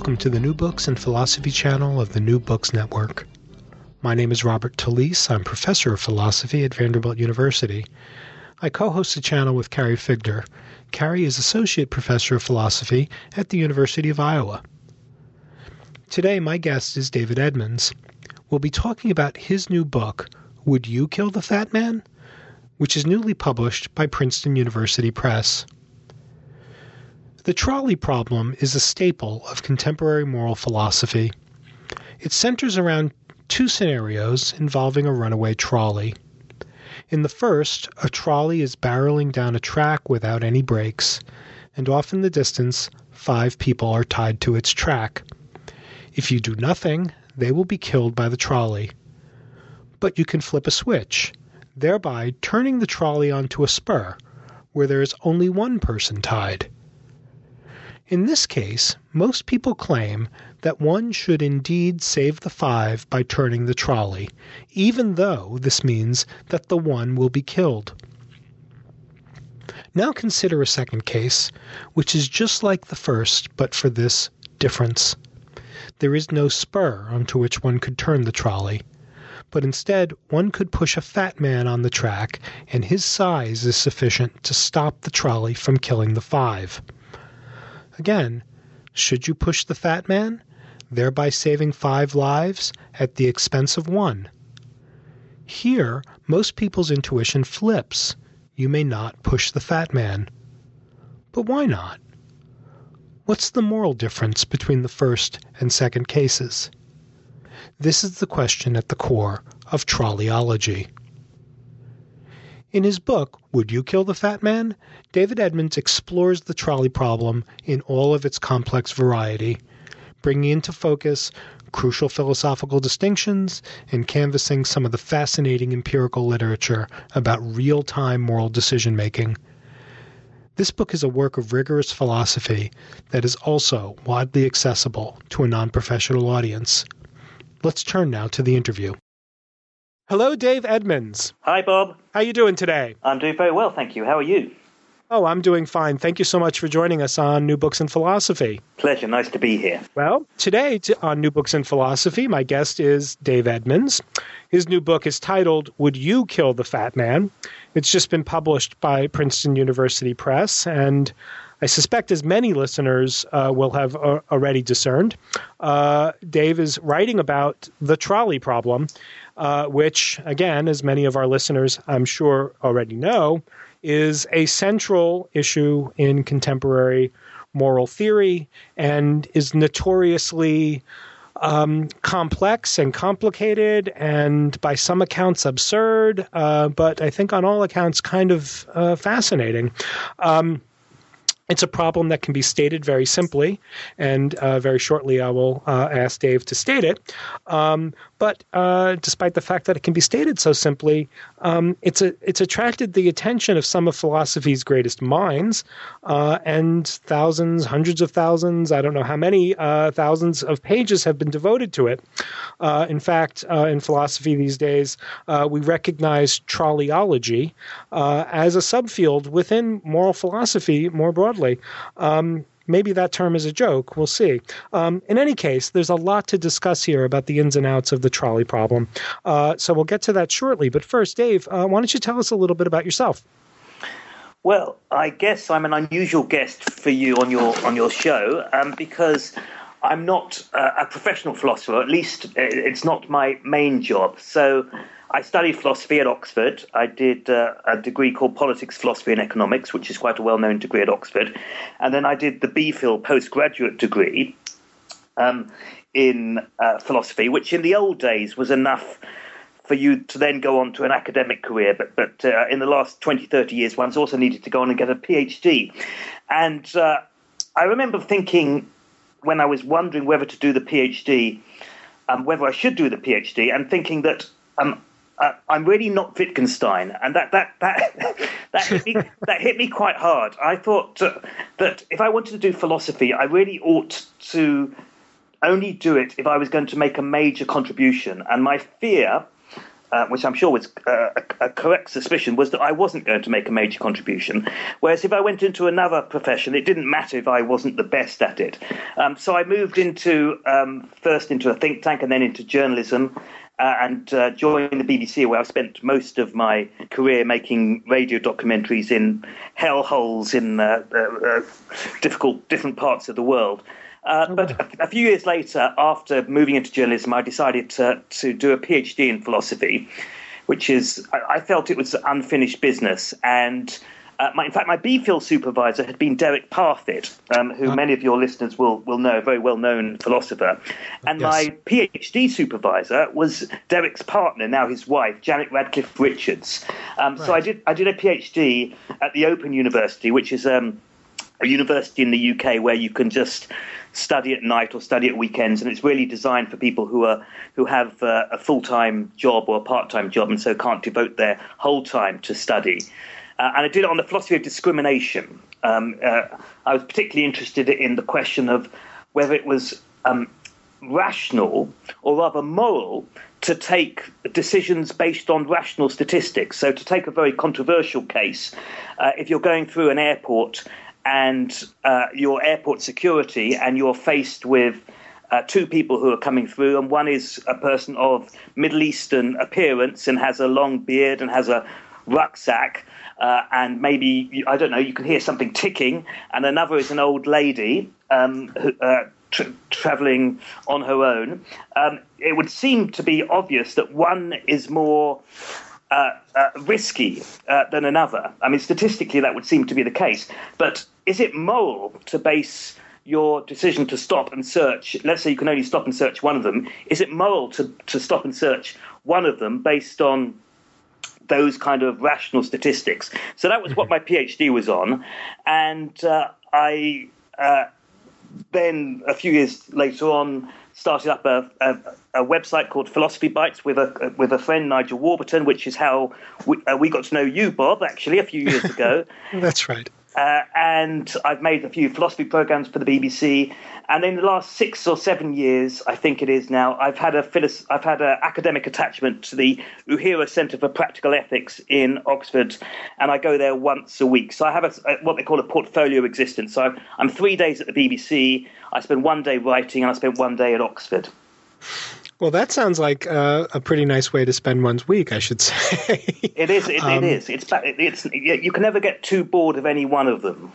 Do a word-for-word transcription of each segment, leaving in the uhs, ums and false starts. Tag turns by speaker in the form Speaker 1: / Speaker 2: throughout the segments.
Speaker 1: welcome to the New Books and Philosophy channel of the New Books Network. My name is Robert Talisse. I'm professor of philosophy at Vanderbilt University. I co-host the channel with Carrie Figdor. Carrie is associate professor of philosophy at the University of Iowa. Today, my guest is David Edmonds. We'll be talking about his new book, Would You Kill the Fat Man?, which is newly published by Princeton University Press. The trolley problem is a staple of contemporary moral philosophy. It centers around two scenarios involving a runaway trolley. In the first, a trolley is barreling down a track without any brakes, and off in the distance, five people are tied to its track. If you do nothing, they will be killed by the trolley. But you can flip a switch, thereby turning the trolley onto a spur, where there is only one person tied. In this case, most people claim that one should indeed save the five by turning the trolley, even though this means that the one will be killed. Now consider a second case, which is just like the first, but for this difference. There is no spur onto which one could turn the trolley, but instead one could push a fat man on the track, and his size is sufficient to stop the trolley from killing the five. Again, should you push the fat man, thereby saving five lives at the expense of one? Here, most people's intuition flips. You may not push the fat man. But why not? What's the moral difference between the first and second cases? This is the question at the core of trolleyology. In his book, Would You Kill the Fat Man?, David Edmonds explores the trolley problem in all of its complex variety, bringing into focus crucial philosophical distinctions and canvassing some of the fascinating empirical literature about real-time moral decision-making. This book is a work of rigorous philosophy that is also widely accessible to a non-professional audience. Let's turn now to the interview. Hello, Dave Edmonds.
Speaker 2: Hi, Bob.
Speaker 1: How are you doing today?
Speaker 2: I'm doing very well, thank you. How are you?
Speaker 1: Oh, I'm doing fine. Thank you so much for joining us on New Books in Philosophy.
Speaker 2: Pleasure. Nice to be here.
Speaker 1: Well, today on New Books in Philosophy, my guest is Dave Edmonds. His new book is titled, Would You Kill the Fat Man? It's just been published by Princeton University Press, and I suspect as many listeners uh, will have uh, already discerned, uh, Dave is writing about the trolley problem, uh, which, again, as many of our listeners I'm sure already know, is a central issue in contemporary moral theory and is notoriously um, complex and complicated and by some accounts absurd, uh, but I think on all accounts kind of uh, fascinating. Um, It's a problem that can be stated very simply, and uh, very shortly I will uh, ask Dave to state it. Um, but uh, despite the fact that it can be stated so simply, um, it's a, it's attracted the attention of some of philosophy's greatest minds, uh, and thousands, hundreds of thousands, I don't know how many uh, thousands of pages have been devoted to it. Uh, in fact, uh, in philosophy these days, uh, we recognize trolleyology uh, as a subfield within moral philosophy more broadly. Um, maybe that term is a joke. We'll see. Um, in any case, there's a lot to discuss here about the ins and outs of the trolley problem. Uh, so we'll get to that shortly. But first, Dave, uh, why don't you tell us a little bit about yourself?
Speaker 2: Well, I guess I'm an unusual guest for you on your on your show um, because I'm not uh, a professional philosopher. At least it's not my main job. So I studied philosophy at Oxford. I did uh, a degree called Politics, Philosophy and Economics, which is quite a well-known degree at Oxford. And then I did the B Phil postgraduate degree um, in uh, philosophy, which in the old days was enough for you to then go on to an academic career. But, but uh, in the last twenty, thirty years, one's also needed to go on and get a PhD. And uh, I remember thinking when I was wondering whether to do the PhD, um, whether I should do the PhD, and thinking that um, Uh, I'm really not Wittgenstein, and that that that that hit me, that hit me quite hard. I thought uh, that if I wanted to do philosophy, I really ought to only do it if I was going to make a major contribution. And my fear uh, which I'm sure was uh, a, a correct suspicion, was that I wasn't going to make a major contribution. Whereas if I went into another profession, it didn't matter if I wasn't the best at it. Um, so I moved into um, first into a think tank and then into journalism. Uh, and uh, joined the B B C, where I've spent most of my career making radio documentaries in hellholes in uh, uh, uh, difficult, different parts of the world. Uh, but a, a few years later, after moving into journalism, I decided to, to do a PhD in philosophy, which is, I, I felt it was unfinished business. And Uh, my, in fact, my B Phil supervisor had been Derek Parfit, um, who many of your listeners will, will know, a very well-known philosopher. And yes. My PhD supervisor was Derek's partner, now his wife, Janet Radcliffe Richards. Um, right. So I did I did a PhD at the Open University, which is um, a university in the U K where you can just study at night or study at weekends, and it's really designed for people who are who have uh, a full-time job or a part-time job and so can't devote their whole time to study. Uh, and I did it on the philosophy of discrimination. Um, uh, I was particularly interested in the question of whether it was um, rational or rather moral to take decisions based on rational statistics. So to take a very controversial case, uh, if you're going through an airport and uh, your airport security and you're faced with uh, two people who are coming through, and one is a person of Middle Eastern appearance and has a long beard and has a rucksack, Uh, and maybe, I don't know, you can hear something ticking, and another is an old lady um, who, uh, tra- traveling on her own. Um, it would seem to be obvious that one is more uh, uh, risky uh, than another. I mean, statistically, that would seem to be the case. But is it moral to base your decision to stop and search, let's say you can only stop and search one of them, is it moral to, to stop and search one of them based on those kind of rational statistics? So that was what my PhD was on. And uh, I uh, then, a few years later on, started up a, a, a website called Philosophy Bites with a with a friend, Nigel Warburton, which is how we, uh, we got to know you, Bob, actually, a few years ago.
Speaker 1: That's right.
Speaker 2: Uh, and I've made a few philosophy programs for the B B C. And in the last six or seven years, I think it is now, I've had a philos- I've had an academic attachment to the Uhura Centre for Practical Ethics in Oxford, and I go there once a week. So I have a, a, what they call a portfolio existence. So I'm, I'm three days at the B B C, I spend one day writing, and I spend one day at Oxford.
Speaker 1: Well, that sounds like uh, a pretty nice way to spend one's week, I should say.
Speaker 2: It is. It, um, it is. It's, it's. You can never get too bored of any one of them.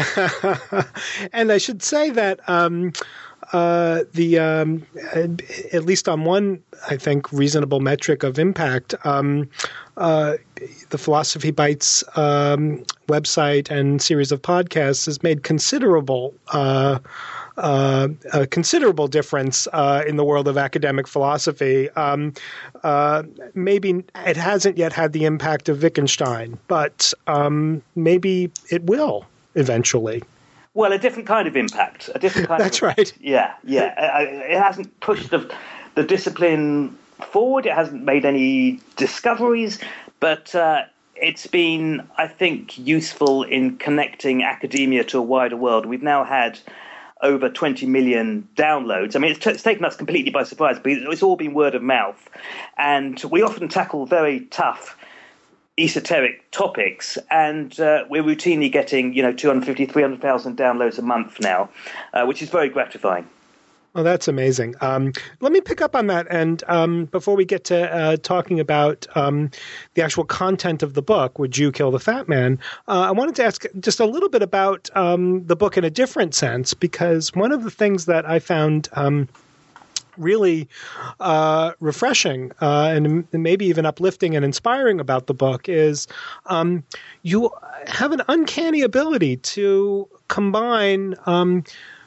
Speaker 1: And I should say that um, uh, the um, at least on one, I think, reasonable metric of impact, um, uh, the Philosophy Bites um, website and series of podcasts has made considerable. Uh, Uh, a considerable difference uh, in the world of academic philosophy. Um, uh, maybe it hasn't yet had the impact of Wittgenstein, but um, maybe it will eventually.
Speaker 2: Well, a different kind of impact. A different kind.
Speaker 1: That's
Speaker 2: of,
Speaker 1: right.
Speaker 2: Yeah, yeah. It hasn't pushed the, the discipline forward. It hasn't made any discoveries, but uh, it's been, I think, useful in connecting academia to a wider world. We've now had over twenty million downloads. I mean, it's, t- it's taken us completely by surprise, but it's all been word of mouth. And we often tackle very tough, esoteric topics, and uh, we're routinely getting, you know, two hundred fifty, three hundred thousand downloads a month now, uh, which is very gratifying.
Speaker 1: Well, that's amazing. Um, let me pick up on that. And um, before we get to uh, talking about um, the actual content of the book, Would You Kill the Fat Man? Uh, I wanted to ask just a little bit about um, the book in a different sense, because one of the things that I found um, really uh, refreshing uh, and maybe even uplifting and inspiring about the book is um, you have an uncanny ability to combine um,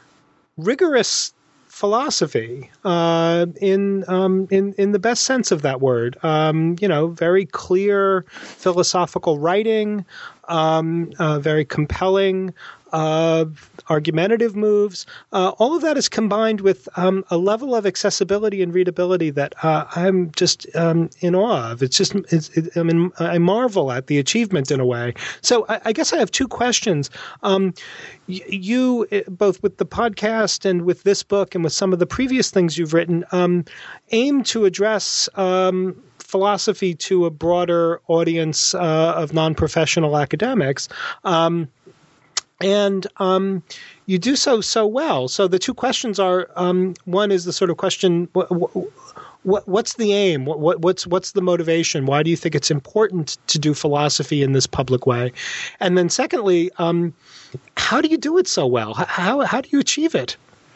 Speaker 1: rigorous philosophy uh, in um, in in the best sense of that word. Um, you know, very clear philosophical writing, um, uh, very compelling, uh, argumentative moves. Uh, all of that is combined with um, a level of accessibility and readability that uh, I'm just um, in awe of. It's just, it's, it, I mean, I marvel at the achievement in a way. So I, I guess I have two questions. Um, you, both with the podcast and with this book and with some of the previous things you've written, um, aim to address um, philosophy to a broader audience uh, of non-professional academics. Um, and um, you do so so well. So the two questions are, um, one is the sort of question, what, what, what's the aim? What, what, what's what's the motivation? Why do you think it's important to do philosophy in this public way? And then secondly, um, how do you do it so well? How, how do you achieve it?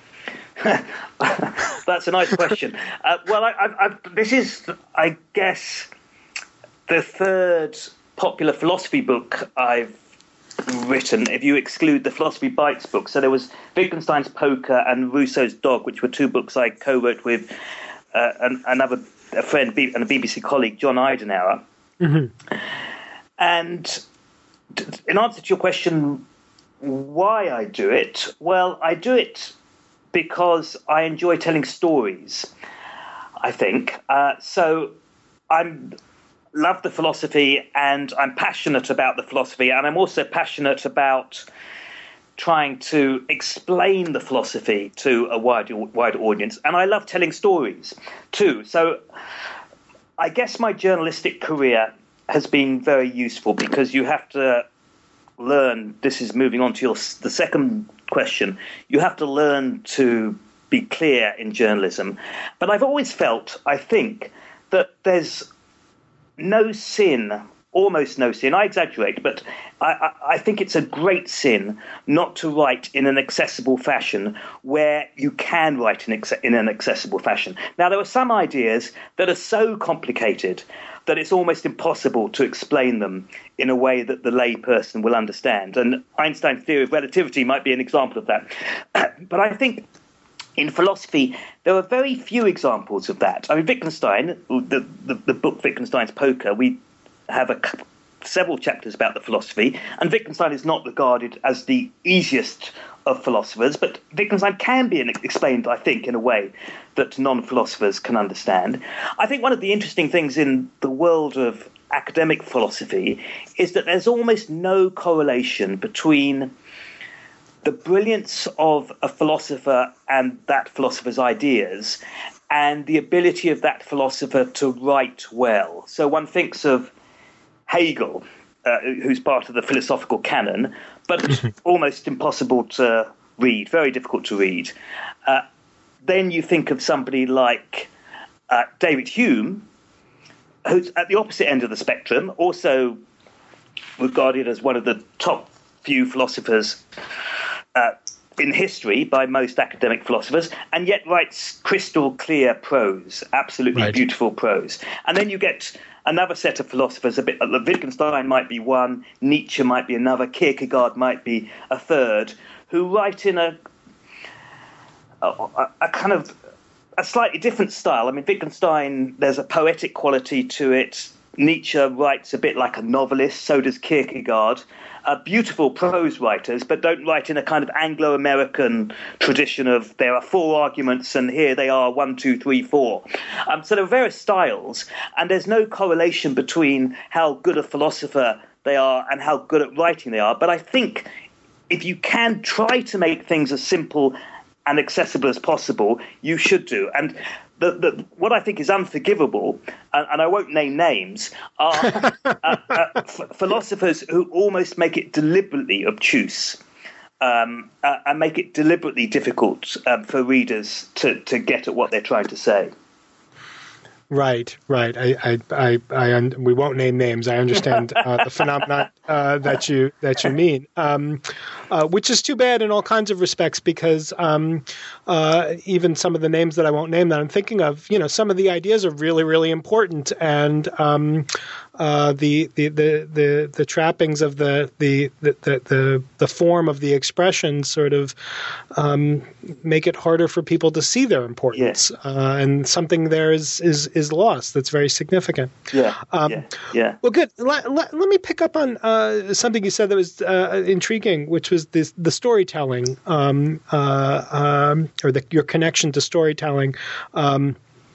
Speaker 2: That's a nice question. Uh, well, I, I, I, this is, I guess, the third popular philosophy book I've written, if you exclude the Philosophy Bites book. So there was Wittgenstein's Poker and Rousseau's Dog, which were two books I co-wrote with uh, an, another a friend and a B B C colleague, John Eidenauer. Mm-hmm. And in answer to your question, why I do it, well, I do it because I enjoy telling stories, I think. Uh, so I'm love the philosophy, and I'm passionate about the philosophy, and I'm also passionate about trying to explain the philosophy to a wider, wider audience. And I love telling stories, too. So I guess my journalistic career has been very useful because you have to learn, this is moving on to your the second question, you have to learn to be clear in journalism. But I've always felt, I think, that there's no sin, almost no sin, I exaggerate, but I, I, I think it's a great sin not to write in an accessible fashion where you can write in, in an accessible fashion. Now, there are some ideas that are so complicated that it's almost impossible to explain them in a way that the lay person will understand. And Einstein's theory of relativity might be an example of that. But I think in philosophy, there are very few examples of that. I mean, Wittgenstein, the, the, the book Wittgenstein's Poker, we have a, several chapters about the philosophy, and Wittgenstein is not regarded as the easiest of philosophers, but Wittgenstein can be explained, I think, in a way that non-philosophers can understand. I think one of the interesting things in the world of academic philosophy is that there's almost no correlation between the brilliance of a philosopher and that philosopher's ideas and the ability of that philosopher to write well. So one thinks of Hegel, uh, who's part of the philosophical canon, but almost impossible to read, very difficult to read. Uh, then you think of somebody like uh, David Hume, who's at the opposite end of the spectrum, also regarded as one of the top few philosophers uh, in history by most academic philosophers, and yet writes crystal clear prose, absolutely right. Beautiful prose. And then you get another set of philosophers, a bit, Wittgenstein might be one, Nietzsche might be another, Kierkegaard might be a third, who write in a, a, a kind of a slightly different style. I mean, Wittgenstein, there's a poetic quality to it. Nietzsche writes a bit like a novelist, so does Kierkegaard. Uh, beautiful prose writers, but don't write in a kind of Anglo-American tradition of there are four arguments and here they are, one, two, three, four. Um, so there are various styles, and there's no correlation between how good a philosopher they are and how good at writing they are. But I think if you can try to make things as simple and accessible as possible, you should do. And The, the, what I think is unforgivable, and, and I won't name names, are uh, uh, f- philosophers who almost make it deliberately obtuse um, uh, and make it deliberately difficult um, for readers to, to get at what they're trying to say.
Speaker 1: Right, right. I, I, I, I un- we won't name names. I understand uh, the phenomenon uh, that you that you mean, um, uh, which is too bad in all kinds of respects, because um, uh, even some of the names that I won't name that I'm thinking of, you know, some of the ideas are really, really important, and um, uh, the, the the the the trappings of the the the the, the form of the expression sort of um, make it harder for people to see their importance, yeah. uh, and something there is is. is lost that's very significant.
Speaker 2: Yeah, um, yeah, yeah.
Speaker 1: Well, good. Let, let, let me pick up on uh, something you said that was uh, intriguing, which was this, the storytelling, um, uh, um, or the, your connection to storytelling. Um,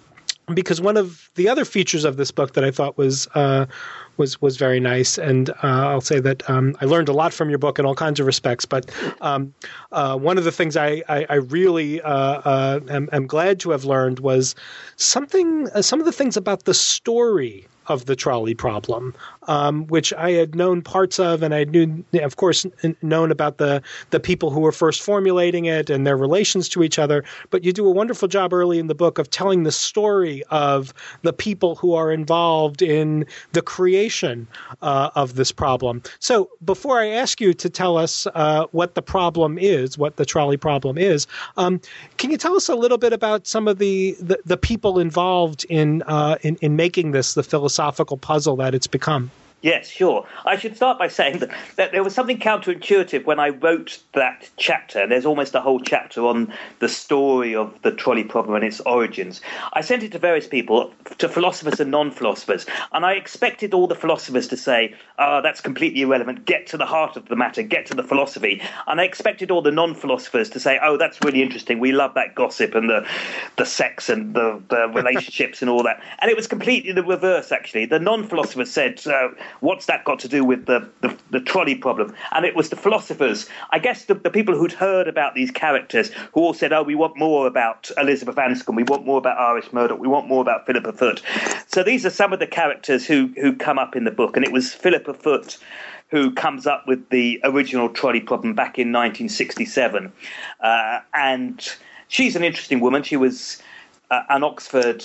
Speaker 1: because one of the other features of this book that I thought was uh, was was very nice, and uh, I'll say that um, I learned a lot from your book in all kinds of respects. But um, uh, one of the things I I, I really uh, uh, am, am glad to have learned was something uh, some of the things about the story of the trolley problem, um, which I had known parts of, and I knew, of course, known about the the people who were first formulating it and their relations to each other. But you do a wonderful job early in the book of telling the story of the people who are involved in the creation uh, of this problem. So before I ask you to tell us uh, what the problem is, what the trolley problem is, um, can you tell us a little bit about some of the the, the people involved in, uh, in in making this the philosophical philosophical puzzle that it's become?
Speaker 2: Yes, sure. I should start by saying that, that there was something counterintuitive when I wrote that chapter. And there's almost a whole chapter on the story of the trolley problem and its origins. I sent it to various people, to philosophers and non-philosophers, and I expected all the philosophers to say, oh, that's completely irrelevant, get to the heart of the matter, get to the philosophy. And I expected all the non-philosophers to say, oh, that's really interesting, we love that gossip and the, the sex and the, the relationships and all that. And it was completely the reverse, actually. The non-philosophers said, uh, what's that got to do with the, the, the trolley problem? And it was the philosophers, I guess the, the people who'd heard about these characters, who all said, oh, we want more about Elizabeth Anscombe, we want more about Iris Murdoch, we want more about Philippa Foot. So these are some of the characters who, who come up in the book. And it was Philippa Foot who comes up with the original trolley problem back in nineteen sixty-seven. Uh, and she's an interesting woman. She was uh, an Oxford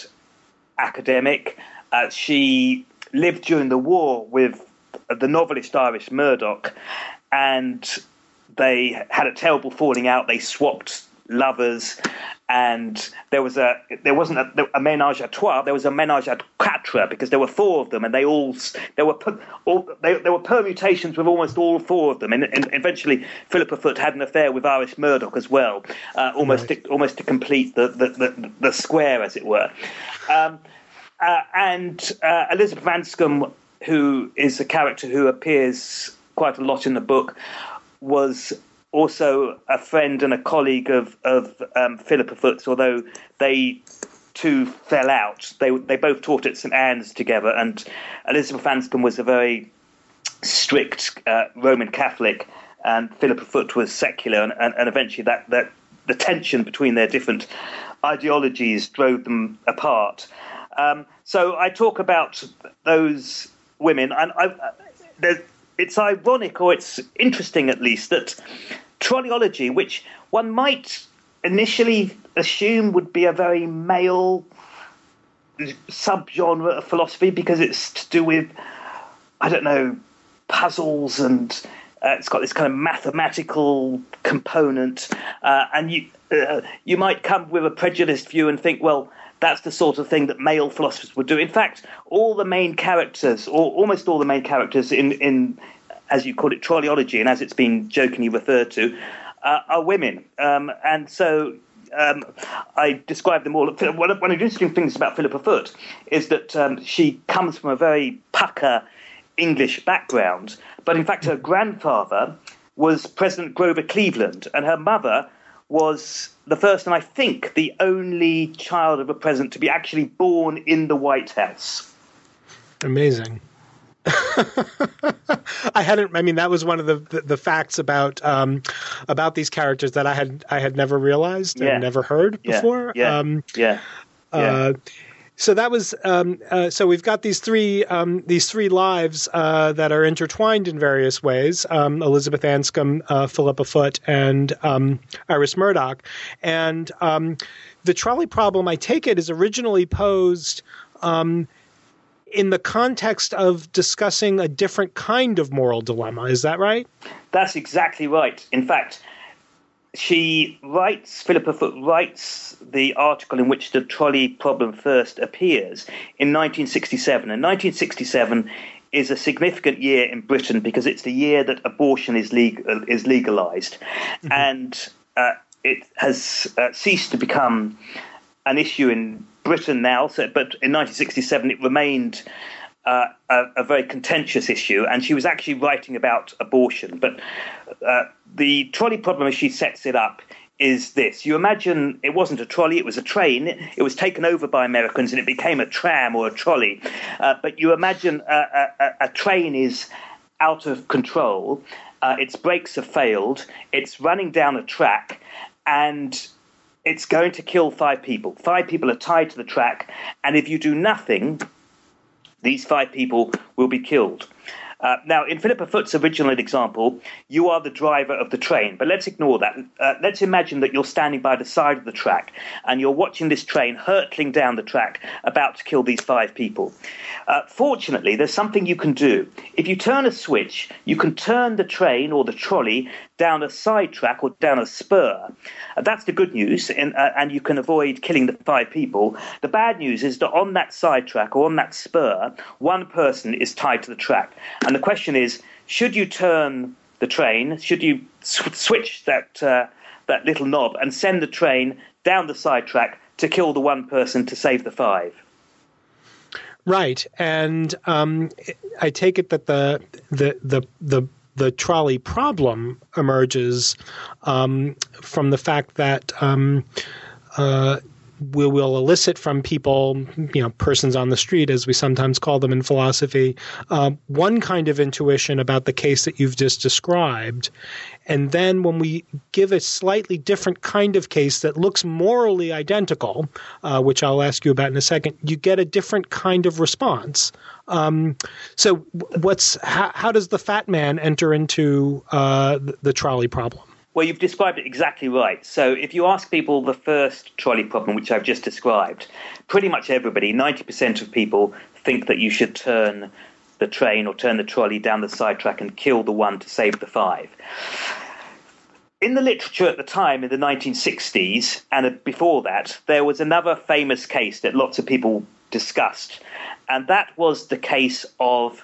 Speaker 2: academic. Uh, she lived during the war with the novelist Iris Murdoch, and they had a terrible falling out. They swapped lovers, and there was a there wasn't a, a ménage à trois. There was a ménage à quatre, because there were four of them, and they all there were all they, there were permutations with almost all four of them. And, and eventually, Philippa Foot had an affair with Iris Murdoch as well, uh, almost right. to, almost to complete the the, the the square, as it were. Um, Uh, and uh, Elizabeth Anscombe, who is a character who appears quite a lot in the book, was also a friend and a colleague of, of um, Philippa Foot's, although they two fell out. They they both taught at St Anne's together, and Elizabeth Anscombe was a very strict uh, Roman Catholic, and Philippa Foot was secular, and, and, and eventually that, that the tension between their different ideologies drove them apart. Um, so I talk about those women, and I, it's ironic, or it's interesting at least, that trolleyology, which one might initially assume would be a very male subgenre of philosophy because it's to do with, I don't know, puzzles, and uh, it's got this kind of mathematical component, uh, and you uh, you might come with a prejudiced view and think, well, that's the sort of thing that male philosophers would do. In fact, all the main characters, or almost all the main characters in, in as you call it, trolleyology, and as it's been jokingly referred to, uh, are women. Um, and so um, I describe them all. One of, one of the interesting things about Philippa Foot is that um, she comes from a very pucker English background, but in fact her grandfather was President Grover Cleveland, and her mother was the first, and I think the only child of a president to be actually born in the White House.
Speaker 1: Amazing. I hadn't. I mean, that was one of the the, the facts about um, about these characters that I had I had never realized
Speaker 2: yeah.
Speaker 1: and never heard before.
Speaker 2: Yeah.
Speaker 1: Um,
Speaker 2: yeah. yeah.
Speaker 1: Uh, so that was. Um, uh, so we've got these three um, these three lives uh, that are intertwined in various ways. Um, Elizabeth Anscombe, uh, Philippa Foot, and um, Iris Murdoch. And um, the trolley problem, I take it, is originally posed Um, in the context of discussing a different kind of moral dilemma. Is that right?
Speaker 2: That's exactly right. In fact, she writes, Philippa Foot writes the article in which the trolley problem first appears in nineteen sixty-seven. And nineteen sixty-seven is a significant year in Britain because it's the year that abortion is, legal, is legalized. Mm-hmm. And uh, it has uh, ceased to become an issue in Britain now, so, but in nineteen sixty-seven it remained uh, a, a very contentious issue, and she was actually writing about abortion. But uh, the trolley problem, as she sets it up, is this. You imagine it wasn't a trolley, it was a train. It was taken over by Americans and it became a tram or a trolley. Uh, but you imagine a, a, a train is out of control. Uh, its brakes have failed. It's running down a track and it's going to kill five people. Five people are tied to the track. And if you do nothing, these five people will be killed. Uh, now, in Philippa Foot's original example, you are the driver of the train. But let's ignore that. Uh, let's imagine that you're standing by the side of the track and you're watching this train hurtling down the track about to kill these five people. Uh, fortunately, there's something you can do. If you turn a switch, you can turn the train or the trolley down a side track or down a spur. Uh, that's the good news, and, uh, and you can avoid killing the five people. The bad news is that on that side track or on that spur, one person is tied to the track. And the question is, should you turn the train, should you sw- switch that uh, that little knob and send the train down the side track to kill the one person to save the five?
Speaker 1: Right. And um, I take it that the the the the the trolley problem emerges um, from the fact that um, uh, we will elicit from people, you know, persons on the street, as we sometimes call them in philosophy, uh, one kind of intuition about the case that you've just described. And then when we give a slightly different kind of case that looks morally identical, uh, which I'll ask you about in a second, you get a different kind of response. Um, so what's how, how does the fat man enter into uh, the, the trolley problem?
Speaker 2: Well, you've described it exactly right. So if you ask people the first trolley problem, which I've just described, pretty much everybody, ninety percent of people, think that you should turn the train or turn the trolley down the side track and kill the one to save the five. In the literature at the time, in the nineteen sixties, and before that, there was another famous case that lots of people discussed, and that was the case of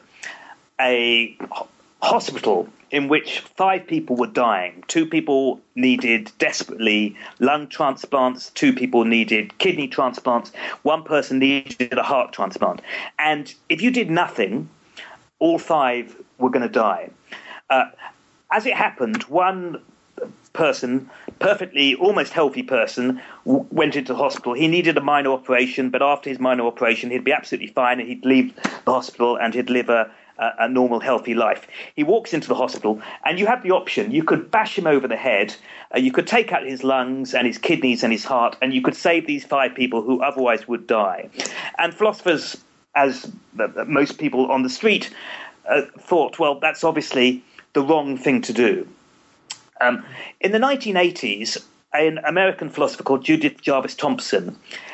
Speaker 2: a hospital in which five people were dying. Two people needed desperately lung transplants. Two people needed kidney transplants. One person needed a heart transplant. And if you did nothing, all five were going to die. Uh, as it happened, one person, perfectly, almost healthy person, w- went into the hospital. He needed a minor operation, but after his minor operation, he'd be absolutely fine and he'd leave the hospital and he'd live a a normal, healthy life. He walks into the hospital, and you have the option. You could bash him over the head, uh, you could take out his lungs and his kidneys and his heart, and you could save these five people who otherwise would die. And philosophers, as most people on the street, uh, thought, well, that's obviously the wrong thing to do. Um, in the nineteen eighties, an American philosopher called Judith Jarvis Thompson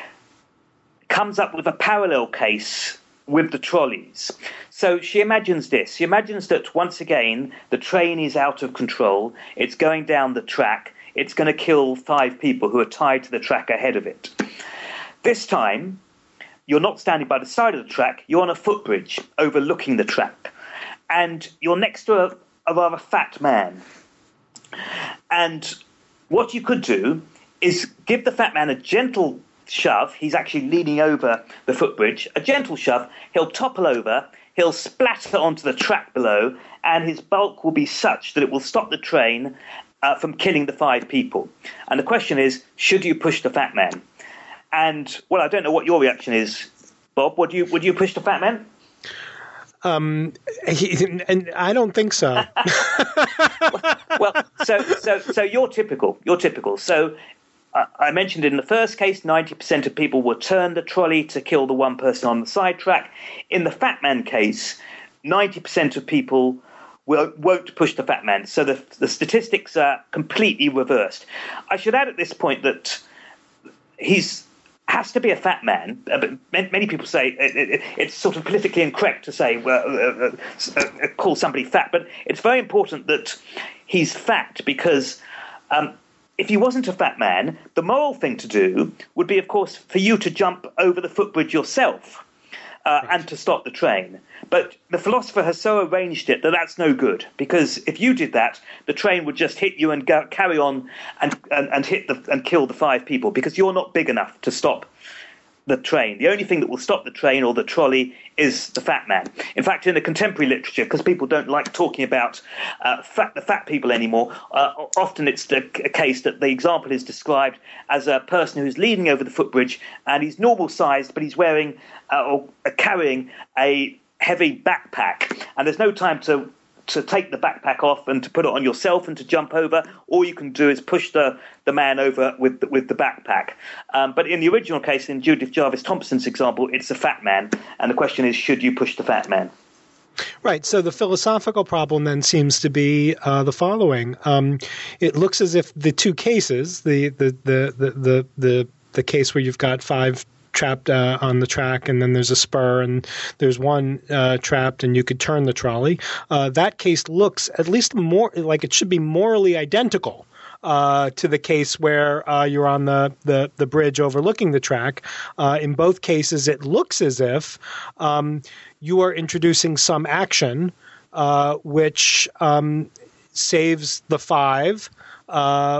Speaker 2: comes up with a parallel case with the trolleys. So she imagines this. She imagines that once again, the train is out of control. It's going down the track. It's going to kill five people who are tied to the track ahead of it. This time, you're not standing by the side of the track. You're on a footbridge overlooking the track. And you're next to a, a rather fat man. And what you could do is give the fat man a gentle shove. He's actually leaning over the footbridge. A gentle shove. He'll topple over. He'll splatter onto the track below, and his bulk will be such that it will stop the train uh, from killing the five people. And the question is, should you push the fat man? And, well, I don't know what your reaction is, Bob. Would you would you push the fat man?
Speaker 1: Um, he, and I don't think so.
Speaker 2: well, so so so you're typical. You're typical. So. I mentioned in the first case, ninety percent of people will turn the trolley to kill the one person on the side track. In the fat man case, ninety percent of people will, won't push the fat man. So the, the statistics are completely reversed. I should add at this point that he's has to be a fat man. But many people say it, it, it's sort of politically incorrect to say, well, uh, uh, call somebody fat. But it's very important that he's fat because um, if he wasn't a fat man, the moral thing to do would be, of course, for you to jump over the footbridge yourself uh, right. and to stop the train. But the philosopher has so arranged it that that's no good, because if you did that, the train would just hit you and go, carry on and, and, and hit the, and kill the five people, because you're not big enough to stop the train. The only thing that will stop the train or the trolley is the fat man. In fact, in the contemporary literature, because people don't like talking about uh, fat, the fat people anymore, uh, often it's the, a case that the example is described as a person who's leaning over the footbridge and he's normal sized, but he's wearing uh, or uh, carrying a heavy backpack, and there's no time to to take the backpack off and to put it on yourself and to jump over. All you can do is push the, the man over with the, with the backpack. Um, but in the original case, in Judith Jarvis Thompson's example, it's the fat man. And the question is, should you push the fat man?
Speaker 1: Right. So the philosophical problem then seems to be uh, the following. Um, it looks as if the two cases, the the the the the, the, the case where you've got five trapped uh, on the track, and then there's a spur, and there's one uh, trapped, and you could turn the trolley. Uh, that case looks at least more like it should be morally identical uh, to the case where uh, you're on the, the, the bridge overlooking the track. Uh, in both cases, it looks as if um, you are introducing some action uh, which um, saves the five, uh,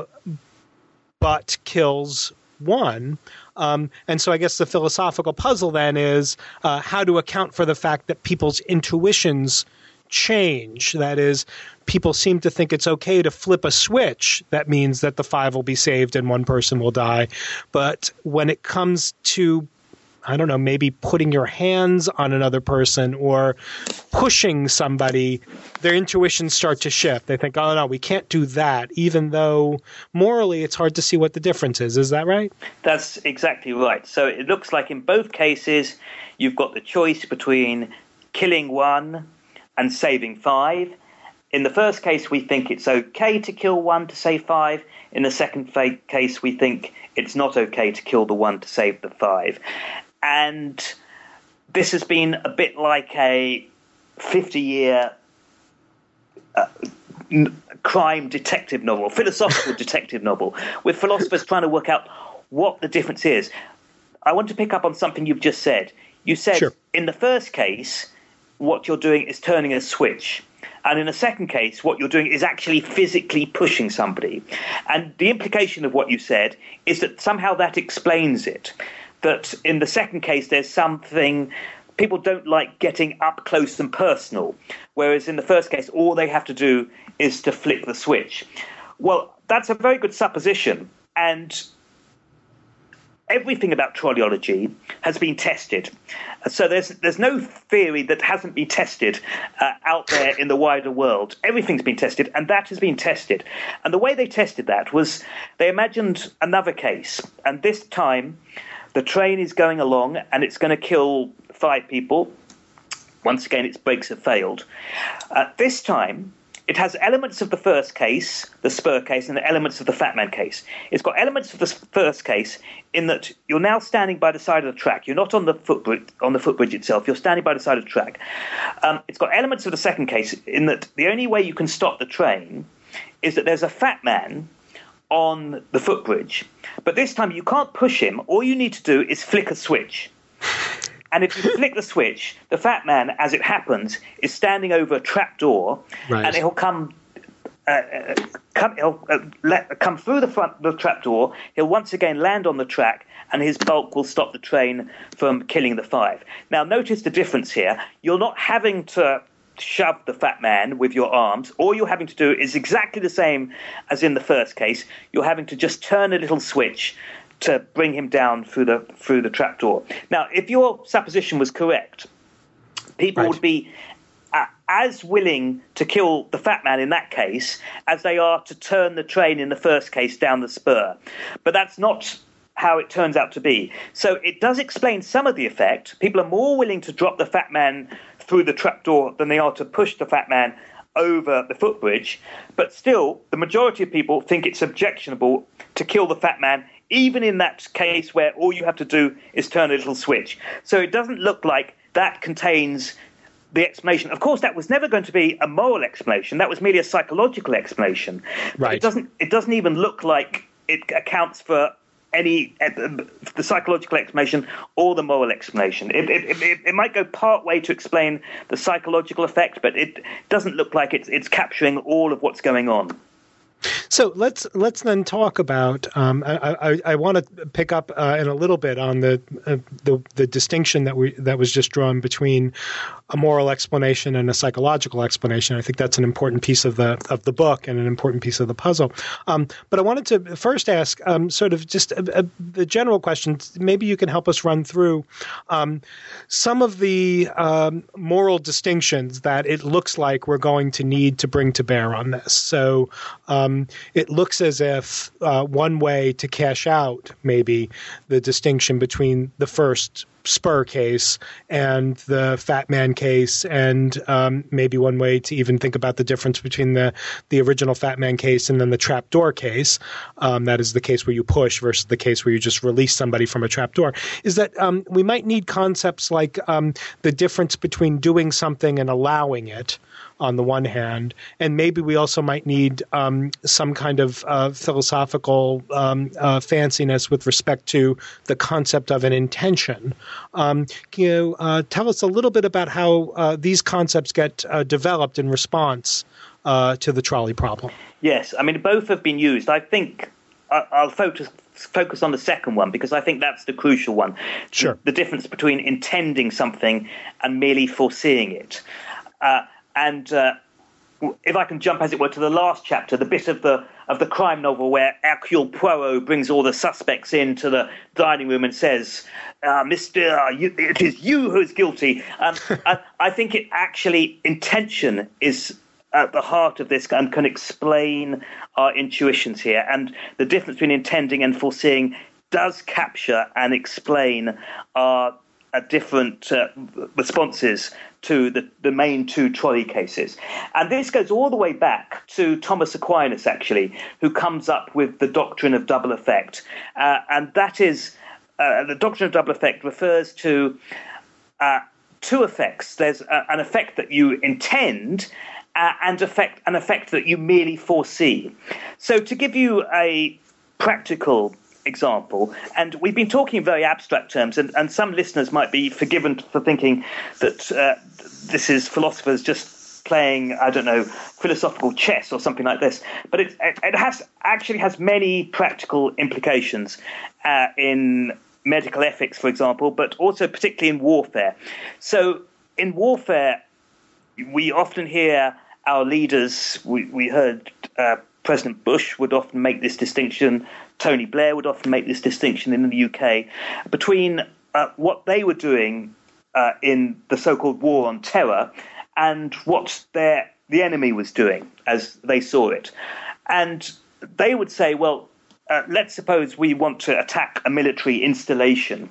Speaker 1: but kills one. Um, and so I guess the philosophical puzzle then is uh, how to account for the fact that people's intuitions change. That is, people seem to think it's okay to flip a switch. That means that the five will be saved and one person will die. But when it comes to, I don't know, maybe putting your hands on another person or pushing somebody, their intuitions start to shift. They think, oh, no, we can't do that, even though morally it's hard to see what the difference is. Is that right?
Speaker 2: That's exactly right. So it looks like in both cases, you've got the choice between killing one and saving five. In the first case, we think it's okay to kill one to save five. In the second fa- case, we think it's not okay to kill the one to save the five. And this has been a bit like a fifty-year uh, n- crime detective novel, philosophical detective novel, with philosophers trying to work out what the difference is. I want to pick up on something you've just said. You said
Speaker 1: Sure.
Speaker 2: In the first case, what you're doing is turning a switch. And in the second case, what you're doing is actually physically pushing somebody. And the implication of what you said is that somehow that explains it. That in the second case, there's something people don't like getting up close and personal, whereas in the first case, all they have to do is to flick the switch. Well, that's a very good supposition, and everything about trolleyology has been tested. So there's there's no theory that hasn't been tested uh, out there in the wider world. Everything's been tested, and that has been tested. And the way they tested that was they imagined another case, and this time the train is going along and it's going to kill five people. Once again, its brakes have failed. Uh, this time, it has elements of the first case, the spur case, and the elements of the fat man case. It's got elements of the first case in that you're now standing by the side of the track. You're not on the footbridge, on the footbridge itself. You're standing by the side of the track. Um, it's got elements of the second case in that the only way you can stop the train is that there's a fat man on the footbridge, but this time you can't push him. All you need to do is flick a switch. And if you flick the switch, the fat man, as it happens, is standing over a trap door,
Speaker 1: right.
Speaker 2: and he'll come, uh, come, he'll uh, let, come through the front the trap door. He'll once again land on the track, and his bulk will stop the train from killing the five. Now, notice the difference here. You're not having to shove the fat man with your arms. All you're having to do is exactly the same as in the first case. You're having to just turn a little switch to bring him down through the through the trapdoor. Now, if your supposition was correct, people
Speaker 1: right.
Speaker 2: would be uh, as willing to kill the fat man in that case as they are to turn the train in the first case down the spur. But that's not how it turns out to be. So it does explain some of the effect. People are more willing to drop the fat man through the trapdoor than they are to push the fat man over the footbridge. But still, the majority of people think it's objectionable to kill the fat man, even in that case where all you have to do is turn a little switch. So it doesn't look like that contains the explanation. Of course, that was never going to be a moral explanation. That was merely a psychological explanation. But
Speaker 1: right.
Speaker 2: It doesn't, it doesn't even look like it accounts for any uh, the psychological explanation or the moral explanation. It, it, it, it might go part way to explain the psychological effect, but it doesn't look like it's, it's capturing all of what's going on.
Speaker 1: So let's let's then talk about. Um, I, I, I want to pick up uh, in a little bit on the, uh, the the distinction that we that was just drawn between a moral explanation and a psychological explanation. I think that's an important piece of the of the book and an important piece of the puzzle. Um, but I wanted to first ask, um, sort of just a, a, the general question. Maybe you can help us run through um, some of the um, moral distinctions that it looks like we're going to need to bring to bear on this. So. Um, It looks as if uh, one way to cash out maybe the distinction between the first Spur case and the Fat Man case, and um, maybe one way to even think about the difference between the, the original Fat Man case and then the trapdoor case, um, that is the case where you push versus the case where you just release somebody from a trapdoor, is that um, we might need concepts like um, the difference between doing something and allowing it, on the one hand, and maybe we also might need um, some kind of uh, philosophical um, uh, fanciness with respect to the concept of an intention. Um, can you uh, tell us a little bit about how uh, these concepts get uh, developed in response uh, to the trolley problem?
Speaker 2: Yes, I mean, both have been used. I think I'll focus focus on the second one because I think that's the crucial one.
Speaker 1: Sure.
Speaker 2: The, the difference between intending something and merely foreseeing it. Uh, And uh, if I can jump, as it were, to the last chapter, the bit of the of the crime novel where Hercule Poirot brings all the suspects into the dining room and says, uh, Mister, you, it is you who is guilty. Um, I, I think it actually, intention is at the heart of this and can explain our intuitions here. And the difference between intending and foreseeing does capture and explain our uh, different uh, responses to the, the main two trolley cases. And this goes all the way back to Thomas Aquinas, actually, who comes up with the doctrine of double effect. Uh, and that is, uh, the doctrine of double effect refers to uh, two effects. There's a, an effect that you intend uh, and effect, an effect that you merely foresee. So to give you a practical example, and we've been talking in very abstract terms, and, and some listeners might be forgiven for thinking that uh, this is philosophers just playing, I don't know, philosophical chess or something like this. But it, it has actually has many practical implications uh, in medical ethics, for example, but also particularly in warfare. So in warfare, we often hear our leaders, we, we heard uh, President Bush would often make this distinction, Tony Blair would often make this distinction in the U K, between uh, what they were doing uh, in the so-called war on terror and what their, the enemy was doing as they saw it. And they would say, well, uh, let's suppose we want to attack a military installation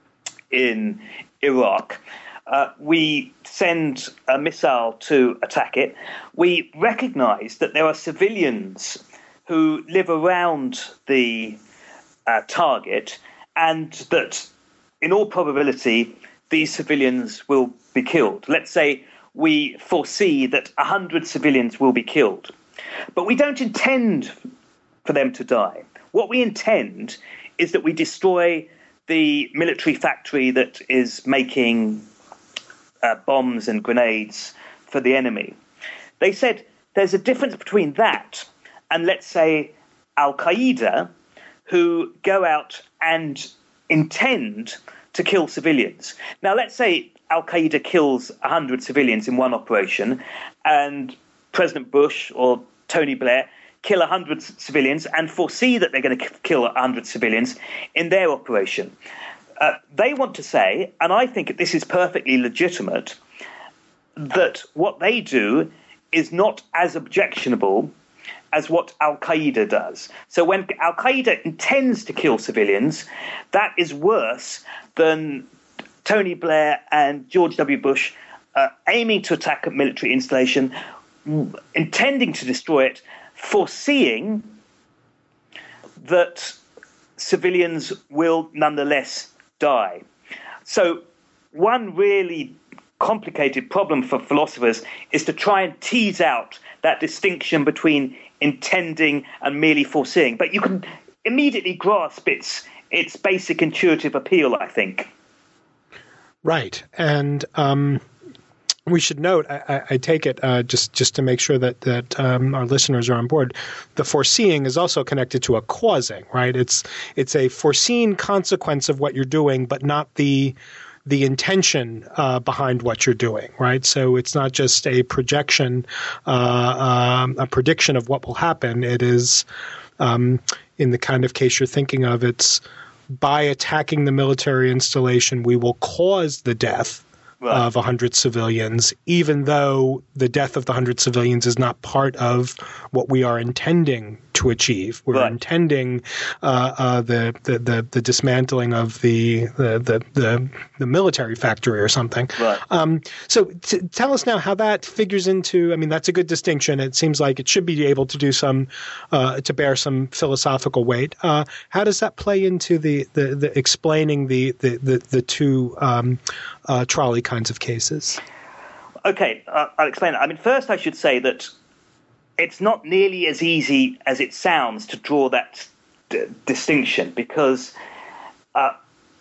Speaker 2: in Iraq. Uh, we send a missile to attack it. We recognize that there are civilians who live around the uh, target and that in all probability these civilians will be killed. Let's say we foresee that one hundred civilians will be killed. But we don't intend for them to die. What we intend is that we destroy the military factory that is making Uh, bombs and grenades for the enemy. They said there's a difference between that and, let's say, Al-Qaeda, who go out and intend to kill civilians. Now, let's say Al-Qaeda kills one hundred civilians in one operation and President Bush or Tony Blair kill one hundred civilians and foresee that they're going to kill one hundred civilians in their operation. Uh, they want to say, and I think this is perfectly legitimate, that what they do is not as objectionable as what Al-Qaeda does. So when Al-Qaeda intends to kill civilians, that is worse than Tony Blair and George W. Bush uh, aiming to attack a military installation, intending to destroy it, foreseeing that civilians will nonetheless die. So one really complicated problem for philosophers is to try and tease out that distinction between intending and merely foreseeing. But you can immediately grasp its its basic intuitive appeal, I think.
Speaker 1: Right. And um, we should note, I, I take it, uh, just just to make sure that that um, our listeners are on board, the foreseeing is also connected to a causing, right? It's it's a foreseen consequence of what you're doing, but not the the intention uh, behind what you're doing, right? So it's not just a projection, uh, um, a prediction of what will happen. It is, um, in the kind of case you're thinking of, it's by attacking the military installation, we will cause the death Right. of one hundred civilians, even though the death of the one hundred civilians is not part of what we are intending to achieve. We're right. intending uh, uh, the, the, the, the dismantling of the the, the, the, the military factory or something.
Speaker 2: Right.
Speaker 1: Um, so t- tell us now how that figures into, I mean, that's a good distinction. It seems like it should be able to do some, uh, to bear some philosophical weight. Uh, how does that play into the, the, the explaining the, the, the, the two um, uh, trolley kinds of cases?
Speaker 2: Okay, uh, I'll explain it. I mean, first I should say that it's not nearly as easy as it sounds to draw that d- distinction because uh,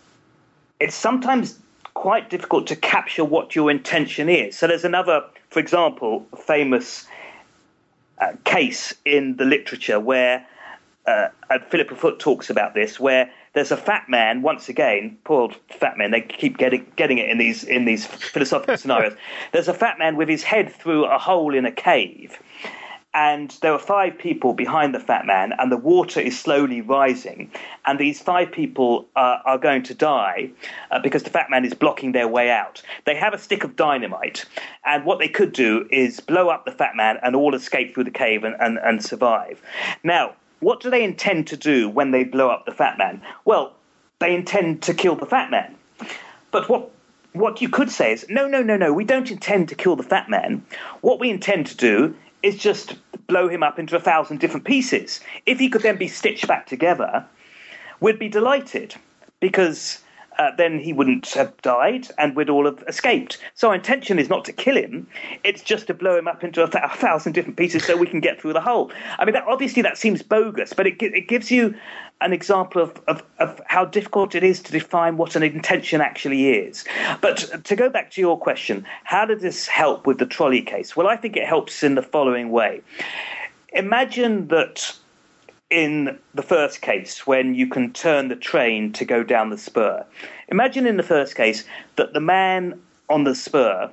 Speaker 2: it's sometimes quite difficult to capture what your intention is. So there's another, for example, famous uh, case in the literature where uh, Philippa Foot talks about this, where there's a fat man, once again, poor old fat man, they keep getting getting it in these in these philosophical scenarios. There's a fat man with his head through a hole in a cave, and there are five people behind the fat man, and the water is slowly rising, and these five people uh, are going to die uh, because the fat man is blocking their way out. They have a stick of dynamite, and what they could do is blow up the fat man and all escape through the cave and, and, and survive. Now, what do they intend to do when they blow up the fat man? Well, they intend to kill the fat man. But what what you could say is, no, no, no, no, we don't intend to kill the fat man. What we intend to do is just blow him up into a thousand different pieces. If he could then be stitched back together, we'd be delighted, because uh, then he wouldn't have died and we'd all have escaped. So our intention is not to kill him, it's just to blow him up into a, th- a thousand different pieces so we can get through the hole. I mean, that, obviously that seems bogus, but it, it gives you an example of, of, of how difficult it is to define what an intention actually is. But to go back to your question, how did this help with the trolley case? Well, I think it helps in the following way. Imagine that in the first case, when you can turn the train to go down the spur. Imagine in the first case that the man on the spur,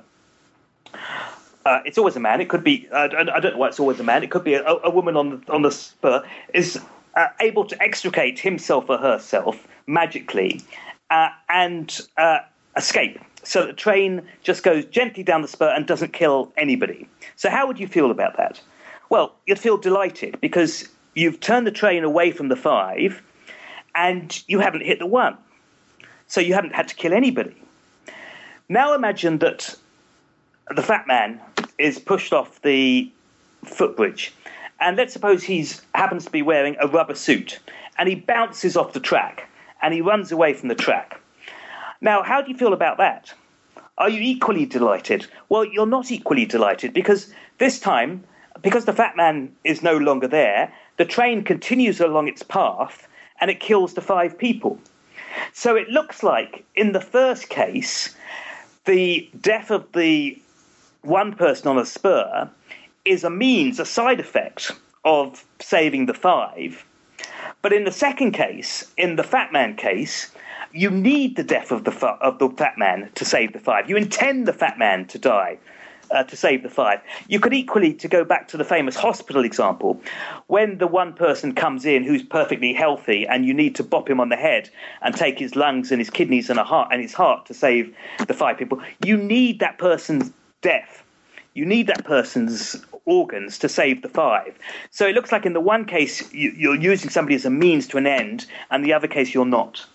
Speaker 2: uh, it's always a man, it could be, uh, I don't know why it's always a man, it could be a, a woman on the, on the spur, is uh, able to extricate himself or herself magically uh, and uh, escape. So the train just goes gently down the spur and doesn't kill anybody. So how would you feel about that? Well, you'd feel delighted because you've turned the train away from the five and you haven't hit the one. So you haven't had to kill anybody. Now imagine that the fat man is pushed off the footbridge. And let's suppose he happens to be wearing a rubber suit and he bounces off the track and he runs away from the track. Now, how do you feel about that? Are you equally delighted? Well, you're not equally delighted because this time, because the fat man is no longer there, the train continues along its path and it kills the five people. So it looks like in the first case, the death of the one person on a spur is a means, a side effect of saving the five. But in the second case, in the fat man case, you need the death of the fa- of the fat man to save the five. You intend the fat man to die uh, to save the five. You could equally, to go back to the famous hospital example, when the one person comes in who's perfectly healthy and you need to bop him on the head and take his lungs and his kidneys and, a heart, and his heart to save the five people, you need that person's death. You need that person's organs to save the five. So it looks like in the one case you, you're using somebody as a means to an end, and the other case you're not.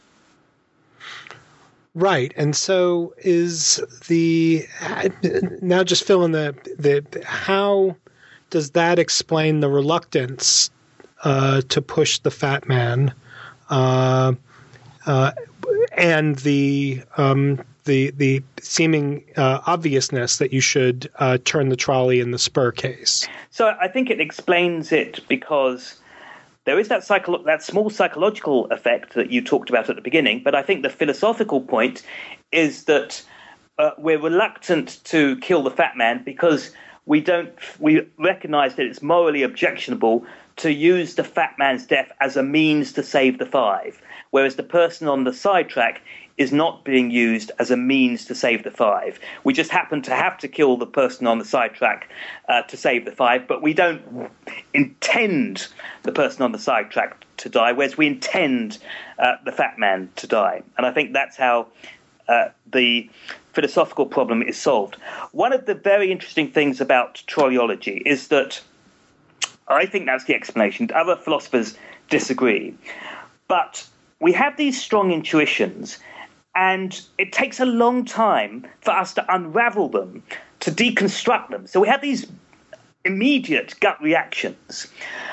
Speaker 1: Right, and so is the now just fill in the the how does that explain the reluctance uh, to push the fat man, uh, uh, and the um, the the seeming uh, obviousness that you should uh, turn the trolley in the spur case?
Speaker 2: So I think it explains it because there is that psycho- that small psychological effect that you talked about at the beginning, but I think the philosophical point is that uh, we're reluctant to kill the fat man because we don't we recognise that it's morally objectionable to use the fat man's death as a means to save the five, whereas the person on the sidetrack is not being used as a means to save the five. We just happen to have to kill the person on the sidetrack uh, to save the five, but we don't intend the person on the sidetrack to die, whereas we intend uh, the fat man to die. And I think that's how uh, the philosophical problem is solved. One of the very interesting things about trolleyology is that I think that's the explanation. Other philosophers disagree. But we have these strong intuitions, and it takes a long time for us to unravel them, to deconstruct them. So we have these immediate gut reactions.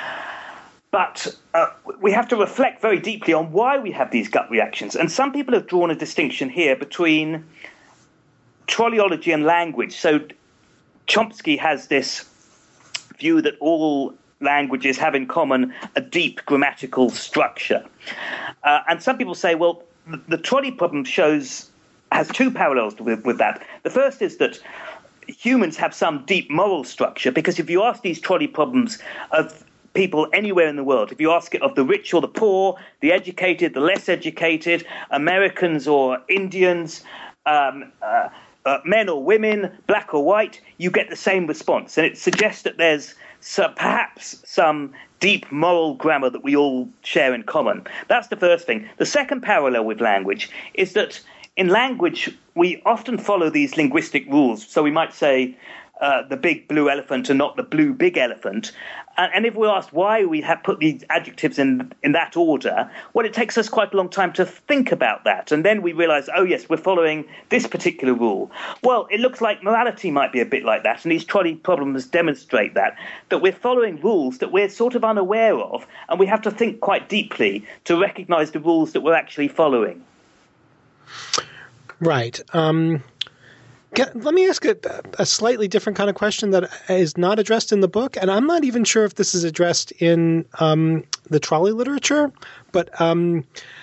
Speaker 2: But uh, we have to reflect very deeply on why we have these gut reactions. And some people have drawn a distinction here between trolleyology and language. So Chomsky has this view that all languages have in common a deep grammatical structure. Uh, and some people say, well, the, the trolley problem shows has two parallels with, with that. The first is that humans have some deep moral structure, because if you ask these trolley problems of people anywhere in the world, if you ask it of the rich or the poor, the educated, the less educated, Americans or Indians, um, uh, uh, men or women, black or white, you get the same response. And it suggests that there's so perhaps some deep moral grammar that we all share in common. That's the first thing. The second parallel with language is that in language, we often follow these linguistic rules. So we might say uh, the big blue elephant and not the blue big elephant. And, and if we're asked why we have put these adjectives in, in that order, well, it takes us quite a long time to think about that. And then we realize, oh, yes, we're following this particular rule. Well, it looks like morality might be a bit like that. And these trolley problems demonstrate that, that we're following rules that we're sort of unaware of. And we have to think quite deeply to recognize the rules that we're actually following.
Speaker 1: Right. Um, get, let me ask a, a slightly different kind of question that is not addressed in the book, and I'm not even sure if this is addressed in um, the trolley literature, but um,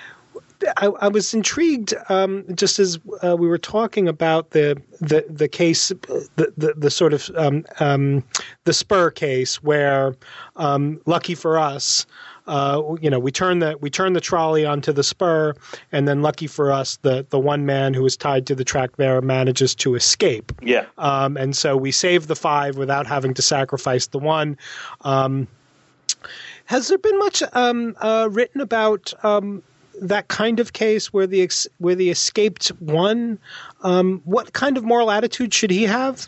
Speaker 1: I, I was intrigued um, just as uh, we were talking about the the, the case, the, the, the sort of um, um, the Spur case where, um, lucky for us, Uh, you know, we turn the we turn the trolley onto the spur, and then lucky for us, the the one man who was tied to the track there manages to escape.
Speaker 2: Yeah.
Speaker 1: Um, and so we save the five without having to sacrifice the one. Um, has there been much um, uh, written about um, that kind of case where the ex- where the escaped one? Um, what kind of moral attitude should he have?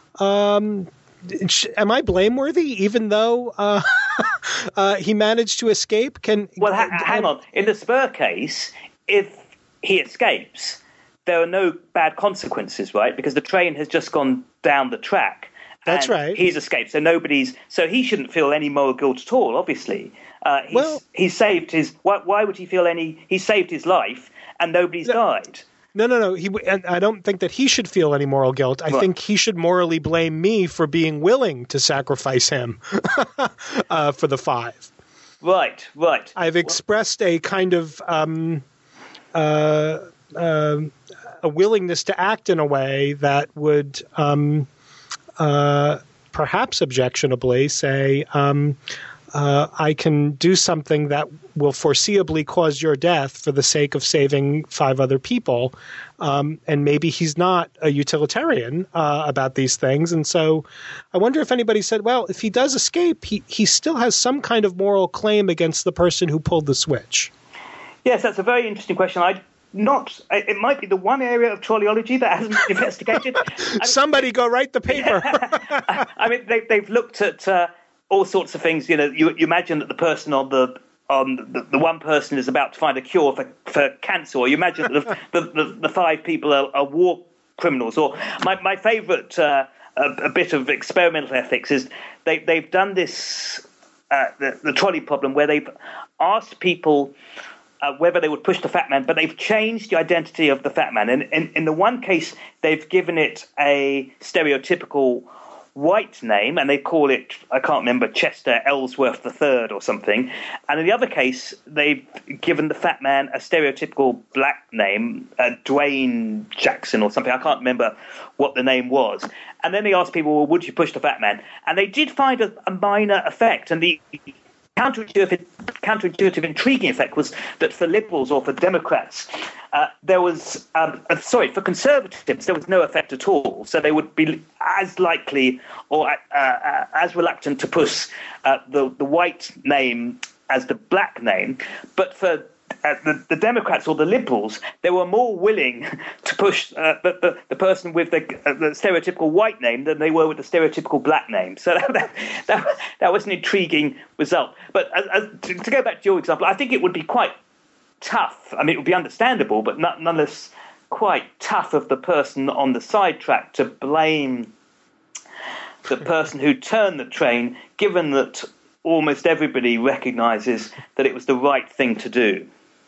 Speaker 1: Um, Am I blameworthy, even though uh, uh, he managed to escape? Can
Speaker 2: well, ha- hang on. In the Spur case, if he escapes, there are no bad consequences, right? Because the train has just gone down the track.
Speaker 1: That's
Speaker 2: and
Speaker 1: right.
Speaker 2: He's escaped, so nobody's. So he shouldn't feel any moral guilt at all. Obviously, uh, he's,
Speaker 1: well,
Speaker 2: he saved his. Why, why would he feel any? He saved his life, and nobody's
Speaker 1: no,
Speaker 2: died.
Speaker 1: No, no, no. He, and I don't think that he should feel any moral guilt. I
Speaker 2: right.
Speaker 1: think he should morally blame me for being willing to sacrifice him uh, for the five.
Speaker 2: Right, right.
Speaker 1: I've expressed a kind of um, uh, uh, a willingness to act in a way that would um, uh, perhaps objectionably say, um, Uh, I can do something that will foreseeably cause your death for the sake of saving five other people. Um, and maybe he's not a utilitarian uh, about these things. And so I wonder if anybody said, well, if he does escape, he, he still has some kind of moral claim against the person who pulled the switch.
Speaker 2: Yes, that's a very interesting question. I Not, it might be the one area of trolleyology that hasn't been investigated. I mean,
Speaker 1: Somebody go write the paper.
Speaker 2: I mean, they, they've looked at uh, all sorts of things. You know, you, you imagine that the person on the on the, the one person is about to find a cure for, for cancer, or you imagine that the, the, the, the five people are, are war criminals. Or my my favourite uh, a, a bit of experimental ethics is they they've done this uh, the, the trolley problem where they've asked people Uh, whether they would push the fat man, but they've changed the identity of the fat man. And in, in the one case, they've given it a stereotypical white name, and they call it, I can't remember, Chester Ellsworth the Third or something. And in the other case, they've given the fat man a stereotypical black name, uh, Dwayne Jackson or something. I can't remember what the name was. And then they asked people, well, would you push the fat man? And they did find a, a minor effect. And the counterintuitive, counterintuitive, intriguing effect was that for liberals or for Democrats, uh, there was, um, uh, sorry, for conservatives, there was no effect at all. So they would be as likely or uh, uh, as reluctant to push uh, the, the white name as the black name. But for Uh, the, the Democrats or the Liberals, they were more willing to push uh, the, the, the person with the, uh, the stereotypical white name than they were with the stereotypical black name. So that that, that, that was an intriguing result. But uh, uh, to, to go back to your example, I think it would be quite tough. I mean, it would be understandable, but not, nonetheless quite tough of the person on the sidetrack to blame the person who turned the train, given that almost everybody recognizes that it was the right thing to do.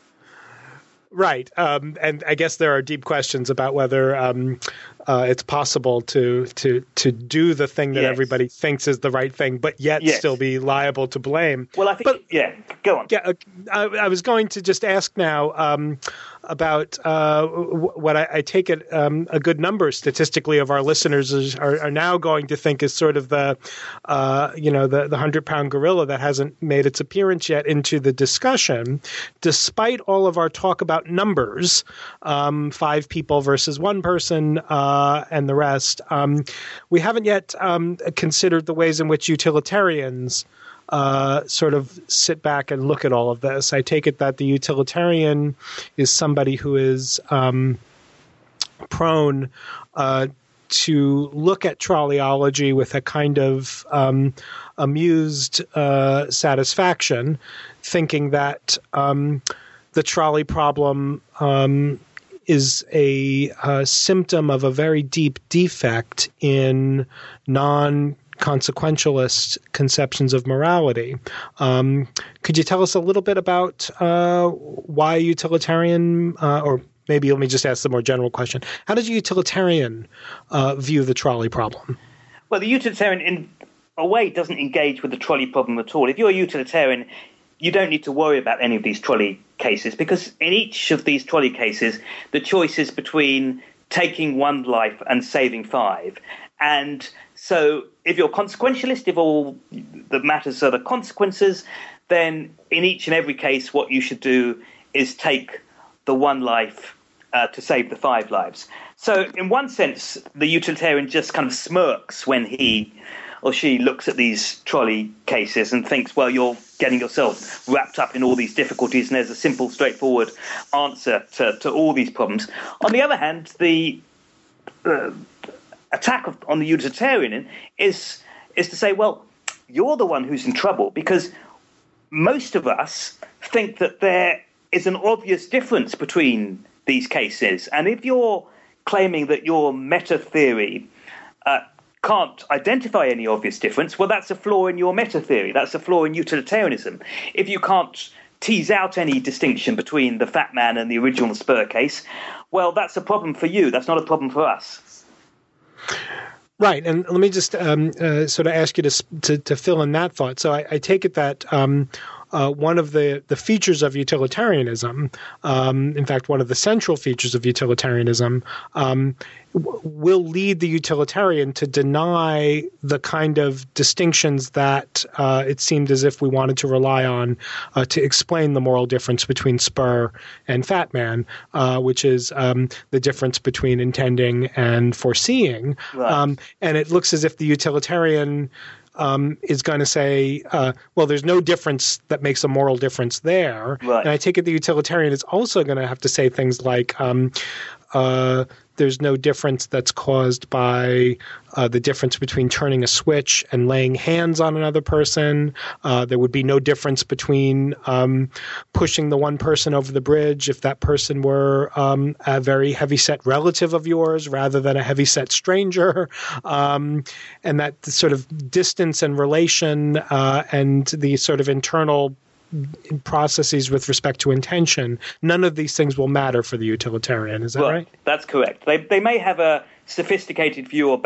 Speaker 1: Right. Um, and I guess there are deep questions about whether um, uh, it's possible to, to to do the thing that yes. everybody thinks is the right thing, but yet yes. still be liable to blame.
Speaker 2: Well, I think, but, yeah, go on.
Speaker 1: Yeah, I, I was going to just ask now um, about uh, what I, I take it um, a good number statistically of our listeners is, are, are now going to think is sort of the, uh, you know, the, the hundred-pound gorilla that hasn't made its appearance yet into the discussion, despite all of our talk about numbers, um, five people versus one person uh, and the rest. Um, we haven't yet um, considered the ways in which utilitarians uh, sort of sit back and look at all of this. I take it that the utilitarian is somebody who is um, prone uh, to look at trolleyology with a kind of um, amused uh, satisfaction, thinking that um, the trolley problem um, is a, a symptom of a very deep defect in non-consequentialist conceptions of morality. Um, could you tell us a little bit about uh, why utilitarian, uh, or maybe let me just ask the more general question. How does a utilitarian uh, view the trolley problem?
Speaker 2: Well, the utilitarian, in a way, doesn't engage with the trolley problem at all. If you're a utilitarian, you don't need to worry about any of these trolley cases, because in each of these trolley cases, the choice is between taking one life and saving five. And so if you're consequentialist, if all that matters are the consequences, then in each and every case, what you should do is take the one life uh, to save the five lives. So in one sense, the utilitarian just kind of smirks when he or she looks at these trolley cases and thinks, well, you're getting yourself wrapped up in all these difficulties and there's a simple, straightforward answer to, to all these problems. On the other hand, the uh, attack of, on the utilitarian is, is to say, well, you're the one who's in trouble, because most of us think that there is an obvious difference between these cases. And if you're claiming that your meta theory uh, can't identify any obvious difference, well, that's a flaw in your meta theory. That's a flaw in utilitarianism. If you can't tease out any distinction between the fat man and the original Spur case, well, that's a problem for you. That's not a problem for us.
Speaker 1: Right, and let me just um, uh, sort of ask you to, to to fill in that thought. So I, I take it that um, uh, one of the, the features of utilitarianism, um, in fact, one of the central features of utilitarianism, um, w- will lead the utilitarian to deny the kind of distinctions that uh, it seemed as if we wanted to rely on uh, to explain the moral difference between Spur and Fat Man, uh, which is um, the difference between intending and foreseeing.
Speaker 2: Right.
Speaker 1: Um, and it looks as if the utilitarian Um, is going to say, uh, well, there's no difference that makes a moral difference there.
Speaker 2: Right.
Speaker 1: And I take it the utilitarian is also going to have to say things like, um, uh, there's no difference that's caused by uh, the difference between turning a switch and laying hands on another person. Uh, there would be no difference between um, pushing the one person over the bridge if that person were um, a very heavyset relative of yours rather than a heavyset stranger. Um, and that sort of distance and relation uh, and the sort of internal processes with respect to intention, none of these things will matter for the utilitarian. Is that
Speaker 2: well,
Speaker 1: right?
Speaker 2: That's correct. They they may have a sophisticated view about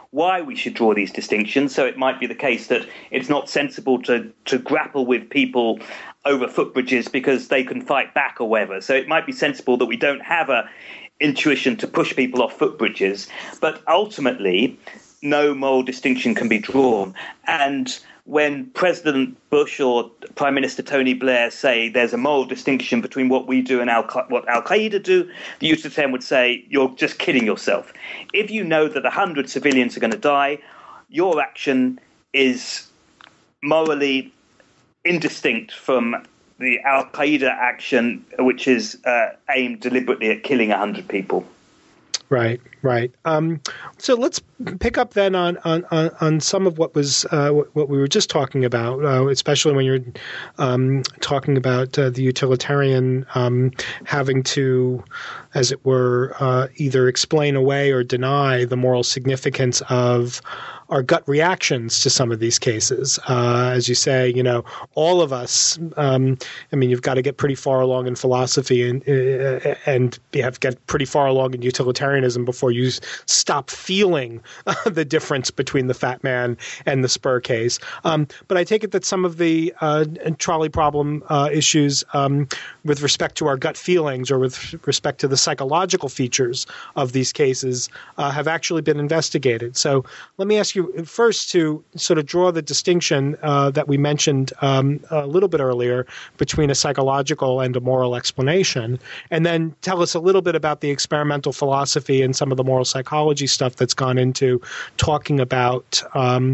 Speaker 2: why we should draw these distinctions. So it might be the case that it's not sensible to, to grapple with people over footbridges because they can fight back or whatever. So it might be sensible that we don't have a intuition to push people off footbridges. But ultimately, no moral distinction can be drawn. And when President Bush or Prime Minister Tony Blair say there's a moral distinction between what we do and Al- what Al-Qaeda do, the Usatem would say, you're just kidding yourself. If you know that one hundred civilians are going to die, your action is morally indistinct from the Al-Qaeda action, which is uh, aimed deliberately at killing one hundred people.
Speaker 1: Right, right. Um, so let's pick up then on on, on some of what was uh, what we were just talking about, uh, especially when you're um, talking about uh, the utilitarian um, having to, as it were, uh, either explain away or deny the moral significance of our gut reactions to some of these cases. Uh, as you say, you know, all of us, um, I mean, you've got to get pretty far along in philosophy and uh, and you have to get pretty far along in utilitarianism before you stop feeling uh, the difference between the fat man and the Spur case. Um, but I take it that some of the uh, trolley problem uh, issues um, with respect to our gut feelings or with respect to the psychological features of these cases uh, have actually been investigated. So let me ask you first to sort of draw the distinction uh, that we mentioned um, a little bit earlier between a psychological and a moral explanation, and then tell us a little bit about the experimental philosophy and some of the moral psychology stuff that's gone into talking about um,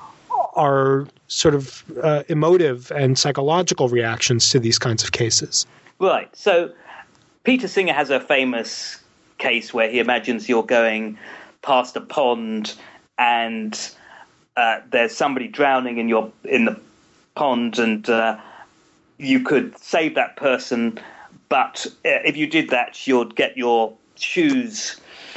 Speaker 1: our sort of uh, emotive and psychological reactions to these kinds of cases.
Speaker 2: Right. So Peter Singer has a famous case where he imagines you're going past a pond and uh, there's somebody drowning in your in the pond, and uh, you could save that person, but uh, if you did that, you'd get your shoes.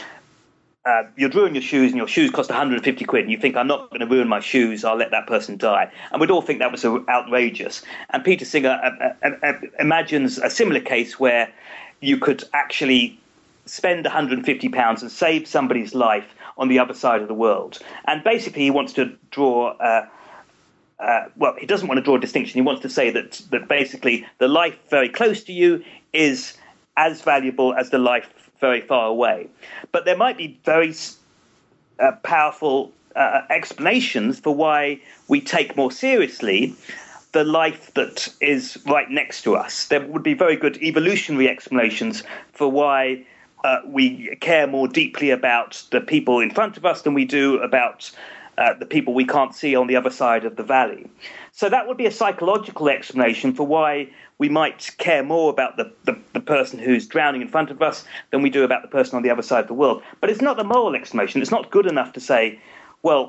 Speaker 2: Uh, you'd ruin your shoes, and your shoes cost one hundred fifty quid. And you think, I'm not going to ruin my shoes. I'll let that person die. And we'd all think that was outrageous. And Peter Singer uh, uh, uh, imagines a similar case where you could actually spend one hundred fifty pounds and save somebody's life on the other side of the world. And basically he wants to draw, uh, uh, well, he doesn't want to draw a distinction. He wants to say that that basically the life very close to you is as valuable as the life very far away. But there might be very uh, powerful uh, explanations for why we take more seriously the life that is right next to us. There would be very good evolutionary explanations for why Uh, we care more deeply about the people in front of us than we do about uh, the people we can't see on the other side of the valley. So that would be a psychological explanation for why we might care more about the, the, the person who's drowning in front of us than we do about the person on the other side of the world. But it's not the moral explanation. It's not good enough to say, well,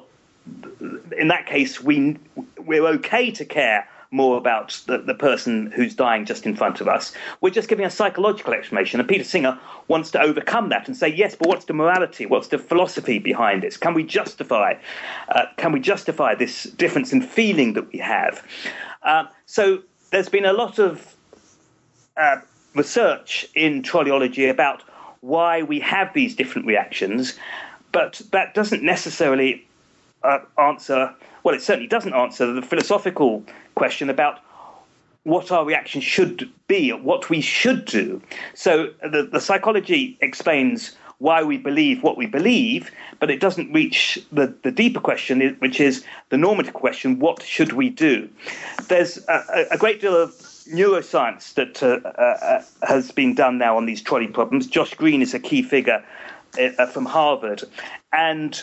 Speaker 2: in that case, we, we're okay to care more about the, the person who's dying just in front of us. We're just giving a psychological explanation. And Peter Singer wants to overcome that and say, yes, but what's the morality? What's the philosophy behind this? Can we justify, uh, can we justify this difference in feeling that we have? Uh, so there's been a lot of uh, research in trolleyology about why we have these different reactions, but that doesn't necessarily uh, answer, well, it certainly doesn't answer the philosophical question about what our reaction should be, what we should do. So the, the psychology explains why we believe what we believe, but it doesn't reach the, the deeper question, which is the normative question, what should we do? There's a, a great deal of neuroscience that uh, uh, has been done now on these trolley problems. Josh Green is a key figure uh, from Harvard, and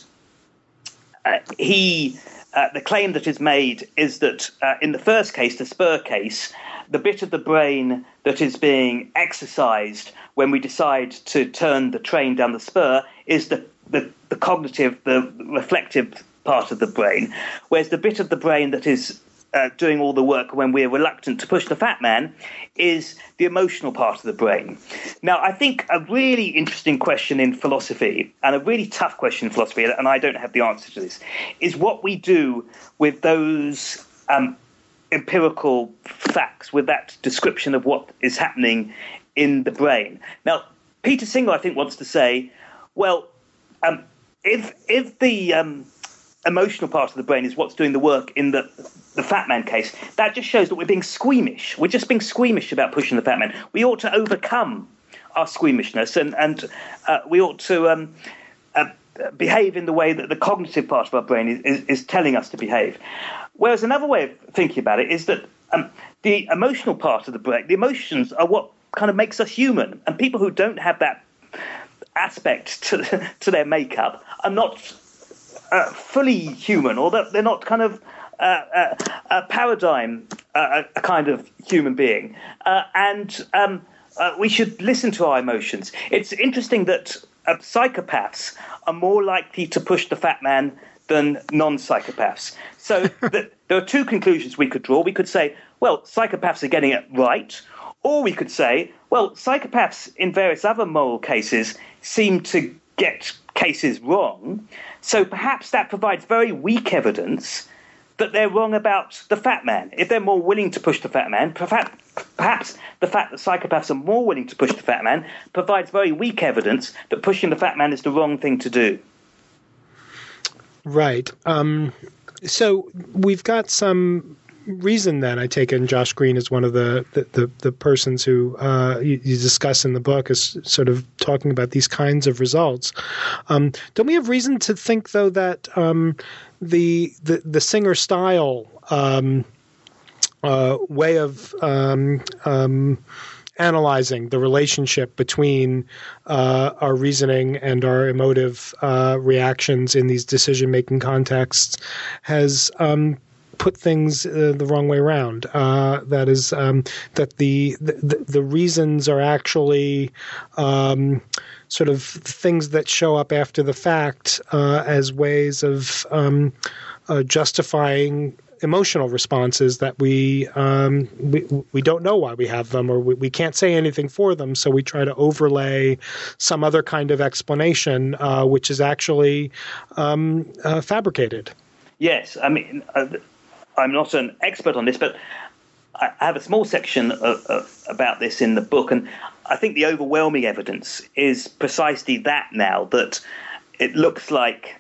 Speaker 2: uh, he... Uh, the claim that is made is that uh, in the first case, the Spur case, the bit of the brain that is being exercised when we decide to turn the train down the spur is the, the, the cognitive, the reflective part of the brain, whereas the bit of the brain that is uh, doing all the work when we're reluctant to push the fat man is the emotional part of the brain. Now, I think a really interesting question in philosophy, and a really tough question in philosophy, and I don't have the answer to this, is what we do with those um, empirical facts, with that description of what is happening in the brain. Now, Peter Singer, I think, wants to say, well, um, if if the um, emotional part of the brain is what's doing the work in the the fat man case, that just shows that we're being squeamish. We're just being squeamish about pushing the fat man. We ought to overcome our squeamishness, and and uh, we ought to um, uh, behave in the way that the cognitive part of our brain is, is, is telling us to behave. Whereas another way of thinking about it is that um, the emotional part of the brain, the emotions are what kind of makes us human, and people who don't have that aspect to, to their makeup are not uh, fully human, or that they're not kind of uh, uh, a paradigm, uh, a kind of human being. Uh, and um, uh, we should listen to our emotions. It's interesting that uh, psychopaths are more likely to push the fat man than non-psychopaths. So the, there are two conclusions we could draw. We could say, well, psychopaths are getting it right. Or we could say, well, psychopaths in various other moral cases seem to get cases wrong. So perhaps that provides very weak evidence that they're wrong about the fat man. If they're more willing to push the fat man, perhaps, perhaps the fact that psychopaths are more willing to push the fat man provides very weak evidence that pushing the fat man is the wrong thing to do.
Speaker 1: Right. Um, so we've got some reason then, I take it, and Josh Green is one of the the, the, the persons who uh, you, you discuss in the book as sort of talking about these kinds of results. Um, don't we have reason to think, though, that um, the, the the Singer style um, uh, way of um, um, analyzing the relationship between uh, our reasoning and our emotive uh, reactions in these decision-making contexts has um, put things uh, the wrong way around? Uh, that is, um, that the, the the reasons are actually um, sort of things that show up after the fact uh, as ways of um, uh, justifying emotional responses that we, um, we we don't know why we have them, or we, we can't say anything for them, so we try to overlay some other kind of explanation, uh, which is actually um, uh, fabricated.
Speaker 2: Yes, I mean, uh, I'm not an expert on this, but I have a small section of, of, about this in the book, and I think the overwhelming evidence is precisely that now, that it looks like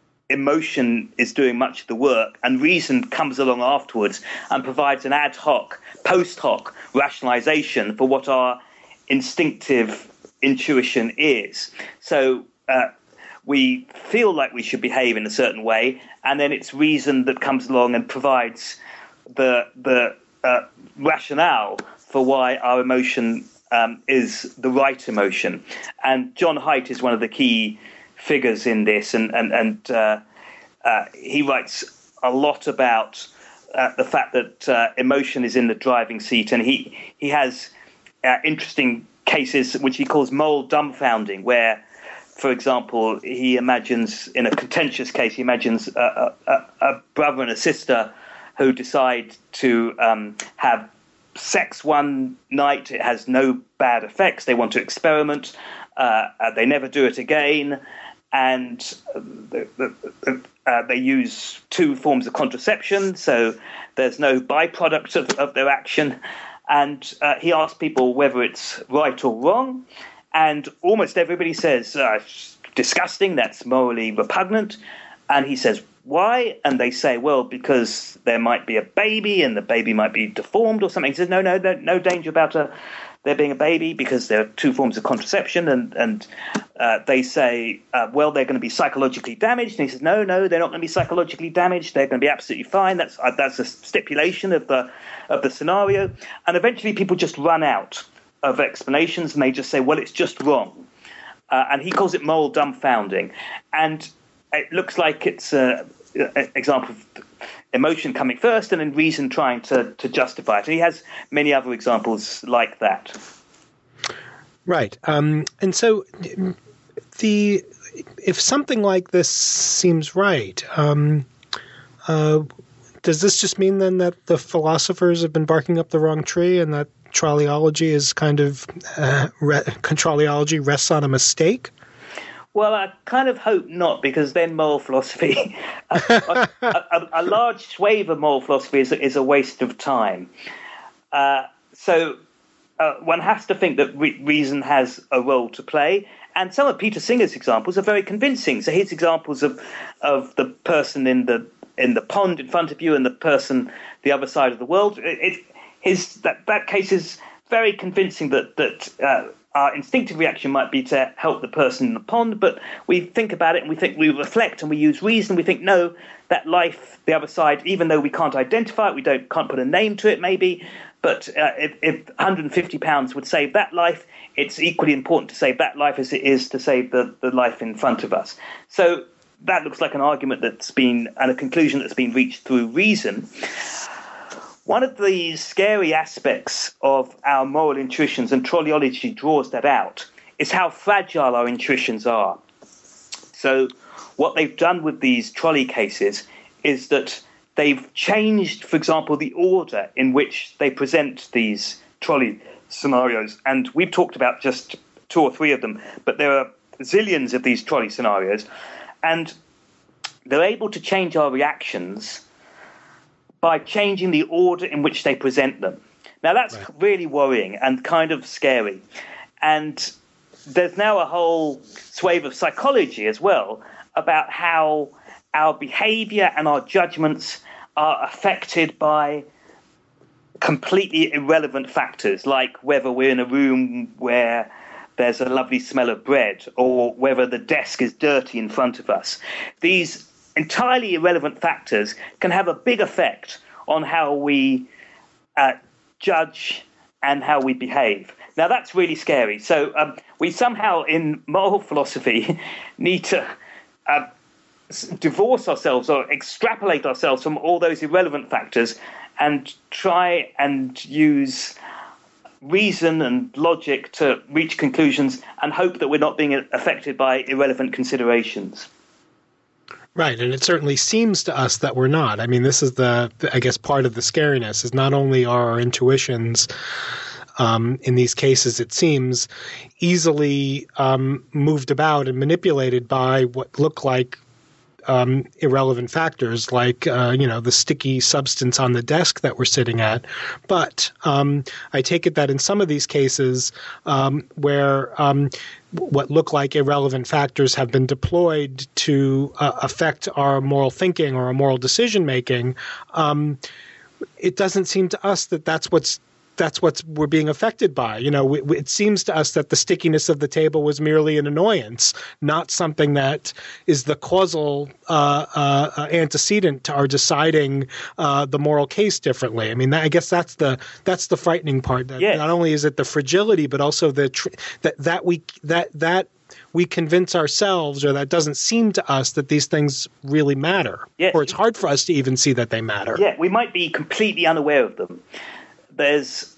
Speaker 2: emotion is doing much of the work, and reason comes along afterwards and provides an ad hoc, post hoc rationalization for what our instinctive intuition is. So uh, we feel like we should behave in a certain way, and then it's reason that comes along and provides the the uh, rationale for why our emotion um, is the right emotion. And John Haidt is one of the key figures in this, and and and uh, uh, he writes a lot about uh, the fact that uh, emotion is in the driving seat, and he he has uh, interesting cases which he calls moral dumbfounding, where, for example, he imagines, in a contentious case, he imagines a, a, a brother and a sister who decide to um, have sex one night. It has no bad effects. They want to experiment. Uh, they never do it again. And the, the, the, uh, they use two forms of contraception, so there's no byproduct of, of their action. And uh, he asks people whether it's right or wrong. And almost everybody says, uh, disgusting, that's morally repugnant. And he says, why? And they say, well, because there might be a baby and the baby might be deformed or something. He says, no, no, no, no danger about a, there being a baby, because there are two forms of contraception. And, and uh, they say, uh, well, they're going to be psychologically damaged. And he says, no, no, they're not going to be psychologically damaged. They're going to be absolutely fine. That's uh, that's a stipulation of the of the scenario. And eventually people just run out of explanations, and they just say, well, it's just wrong. Uh, and he calls it moral dumbfounding. And it looks like it's an example of emotion coming first and then reason trying to, to justify it. And he has many other examples like that.
Speaker 1: Right. Um, and so the if something like this seems right, um, uh, does this just mean then that the philosophers have been barking up the wrong tree, and that Traleology is kind of uh, re- Traleology rests on a mistake?
Speaker 2: Well, I kind of hope not, because then moral philosophy, a, a, a, a large swathe of moral philosophy is, is a waste of time. Uh, so uh, one has to think that re- reason has a role to play, And some of Peter Singer's examples are very convincing. So his examples of of the person in the in the pond in front of you and the person the other side of the world, it, it his that that case is very convincing that that uh, our instinctive reaction might be to help the person in the pond, but we think about it and we think we reflect and we use reason. We think, no, that life, the other side, even though we can't identify it, we don't can't put a name to it, maybe. But uh, if, if one hundred fifty pounds would save that life, it's equally important to save that life as it is to save the, the life in front of us. So that looks like an argument that's been, and a conclusion that's been reached through reason. One of the scary aspects of our moral intuitions, and Trolleology draws that out, is how fragile our intuitions are. So what they've done with these trolley cases is that they've changed, for example, the order in which they present these trolley scenarios. And we've talked about just two or three of them, but there are zillions of these trolley scenarios. And they're able to change our reactions by changing the order in which they present them. Now, that's right. Really worrying and kind of scary. And there's now a whole swathe of psychology as well about how our behavior and our judgments are affected by completely irrelevant factors, like whether we're in a room where there's a lovely smell of bread or whether the desk is dirty in front of us. These entirely irrelevant factors can have a big effect on how we uh, judge and how we behave. Now, that's really scary. So um, we somehow, in moral philosophy, need to uh, divorce ourselves or extrapolate ourselves from all those irrelevant factors and try and use reason and logic to reach conclusions and hope that we're not being affected by irrelevant considerations.
Speaker 1: Right, and it certainly seems to us that we're not. I mean, this is the, I guess, part of the scariness is not only are our intuitions, um, in these cases, it seems, easily um, moved about and manipulated by what look like Um, irrelevant factors like, uh, you know, the sticky substance on the desk that we're sitting at. But um, I take it that in some of these cases um, where um, what look like irrelevant factors have been deployed to uh, affect our moral thinking or our moral decision-making, um, it doesn't seem to us that that's what's that's what we're being affected by. You know, we, we, it seems to us that the stickiness of the table was merely an annoyance, not something that is the causal uh, uh, antecedent to our deciding uh, the moral case differently. I mean, that, I guess that's the that's the frightening part. That
Speaker 2: yes.
Speaker 1: Not only is it the fragility, but also the tr- that that we that that we convince ourselves, or that doesn't seem to us that these things really matter,
Speaker 2: yes.
Speaker 1: or it's hard for us to even see that they matter.
Speaker 2: Yeah, we might be completely unaware of them. There's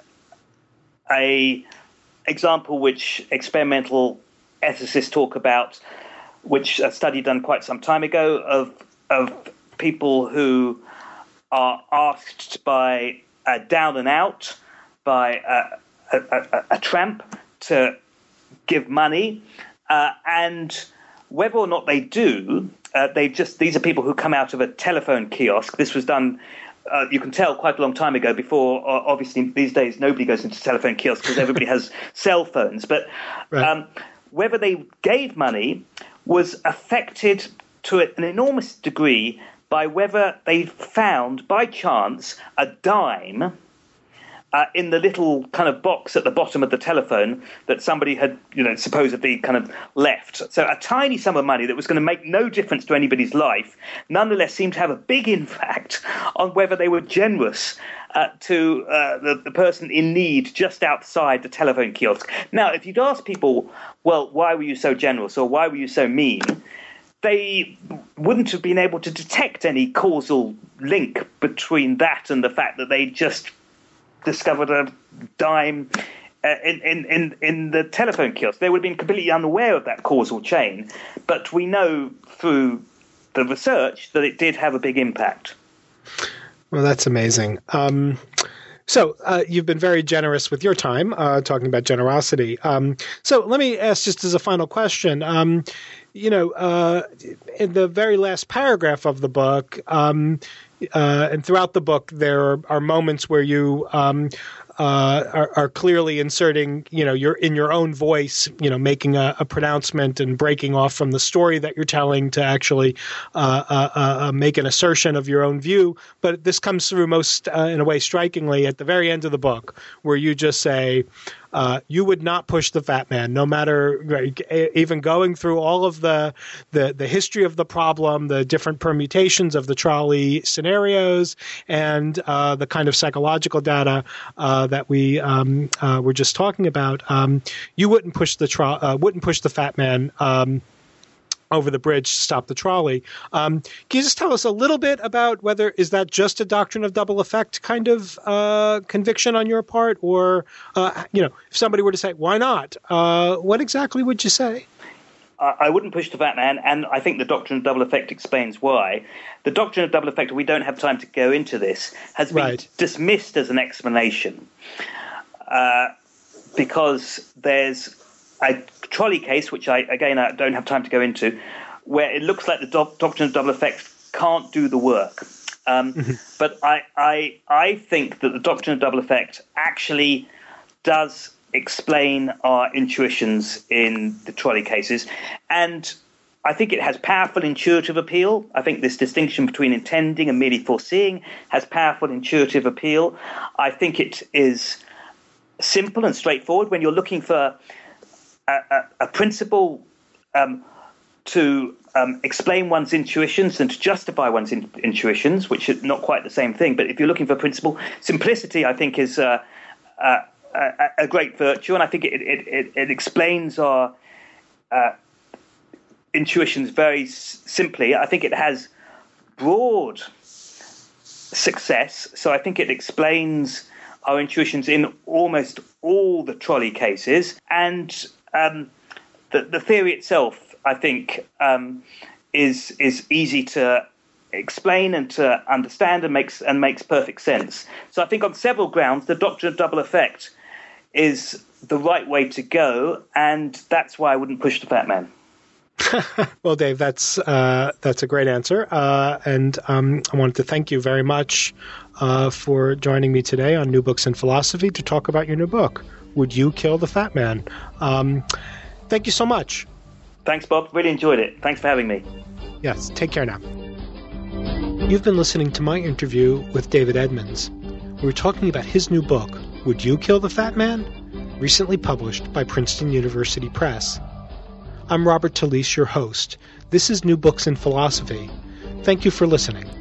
Speaker 2: a example which experimental ethicists talk about, which a study done quite some time ago of of people who are asked by a down and out, by a, a, a, a tramp to give money, uh, and whether or not they do, uh, they just these are people who come out of a telephone kiosk. This was done. Uh, you can tell quite a long time ago before, uh, obviously these days nobody goes into telephone kiosks because everybody has cell phones. But right. um, whether they gave money was affected to an enormous degree by whether they found, by chance, a dime uh, in the little kind of box at the bottom of the telephone that somebody had, you know, supposedly kind of left. So a tiny sum of money that was going to make no difference to anybody's life, nonetheless seemed to have a big impact on whether they were generous uh, to uh, the, the person in need just outside the telephone kiosk. Now, if you'd ask people, well, why were you so generous or why were you so mean, they wouldn't have been able to detect any causal link between that and the fact that they just discovered a dime uh, in, in, in, in the telephone kiosk. They would have been completely unaware of that causal chain. But we know through the research that it did have a big impact.
Speaker 1: Well, that's amazing. Um, so uh, you've been very generous with your time, uh, talking about generosity. Um, so let me ask just as a final question, um, you know, uh, in the very last paragraph of the book, um, Uh, and throughout the book, there are, are moments where you um, uh, are, are clearly inserting, you know, you're in your own voice, you know, making a, a pronouncement and breaking off from the story that you're telling to actually uh, uh, uh, make an assertion of your own view. But this comes through most, uh, in a way, strikingly at the very end of the book, where you just say, Uh, you would not push the fat man, no matter right, even going through all of the, the the history of the problem, the different permutations of the trolley scenarios, and uh, the kind of psychological data uh, that we um, uh, were just talking about. Um, you wouldn't push the tro- uh, wouldn't push the fat man Um, over the bridge to stop the trolley. Um, can you just tell us a little bit about whether, is that just a doctrine of double effect kind of uh, conviction on your part? Or, uh, you know, if somebody were to say, why not? Uh, what exactly would you say?
Speaker 2: I wouldn't push the fat man, and I think the doctrine of double effect explains why. The doctrine of double effect, we don't have time to go into this, has been
Speaker 1: right.
Speaker 2: dismissed as an explanation uh, because there's a trolley case, which I, again, I don't have time to go into, where it looks like the do- doctrine of double effect can't do the work. Um, mm-hmm. But I, I, I think that the doctrine of double effect actually does explain our intuitions in the trolley cases. And I think it has powerful intuitive appeal. I think this distinction between intending and merely foreseeing has powerful intuitive appeal. I think it is simple and straightforward when you're looking for A, a, a principle um, to um, explain one's intuitions and to justify one's in, intuitions, which is not quite the same thing. But if you're looking for principle, simplicity, I think, is uh, uh, a, a great virtue, and I think it it, it, it explains our uh, intuitions very s- simply. I think it has broad success, so I think it explains our intuitions in almost all the trolley cases, and Um, the, the theory itself, I think, um, is is easy to explain and to understand and makes and makes perfect sense. So I think on several grounds, the doctrine of double effect is the right way to go, and that's why I wouldn't push the fat man.
Speaker 1: Well, Dave, that's uh, that's a great answer, uh, and um, I wanted to thank you very much uh, for joining me today on New Books in Philosophy to talk about your new book, Would You Kill the Fat Man? Um, thank you so much.
Speaker 2: Thanks, Bob. Really enjoyed it. Thanks for having me.
Speaker 1: Yes, take care now. You've been listening to my interview with David Edmonds. We were talking about his new book, Would You Kill the Fat Man? Recently published by Princeton University Press. I'm Robert Talisse, your host. This is New Books in Philosophy. Thank you for listening.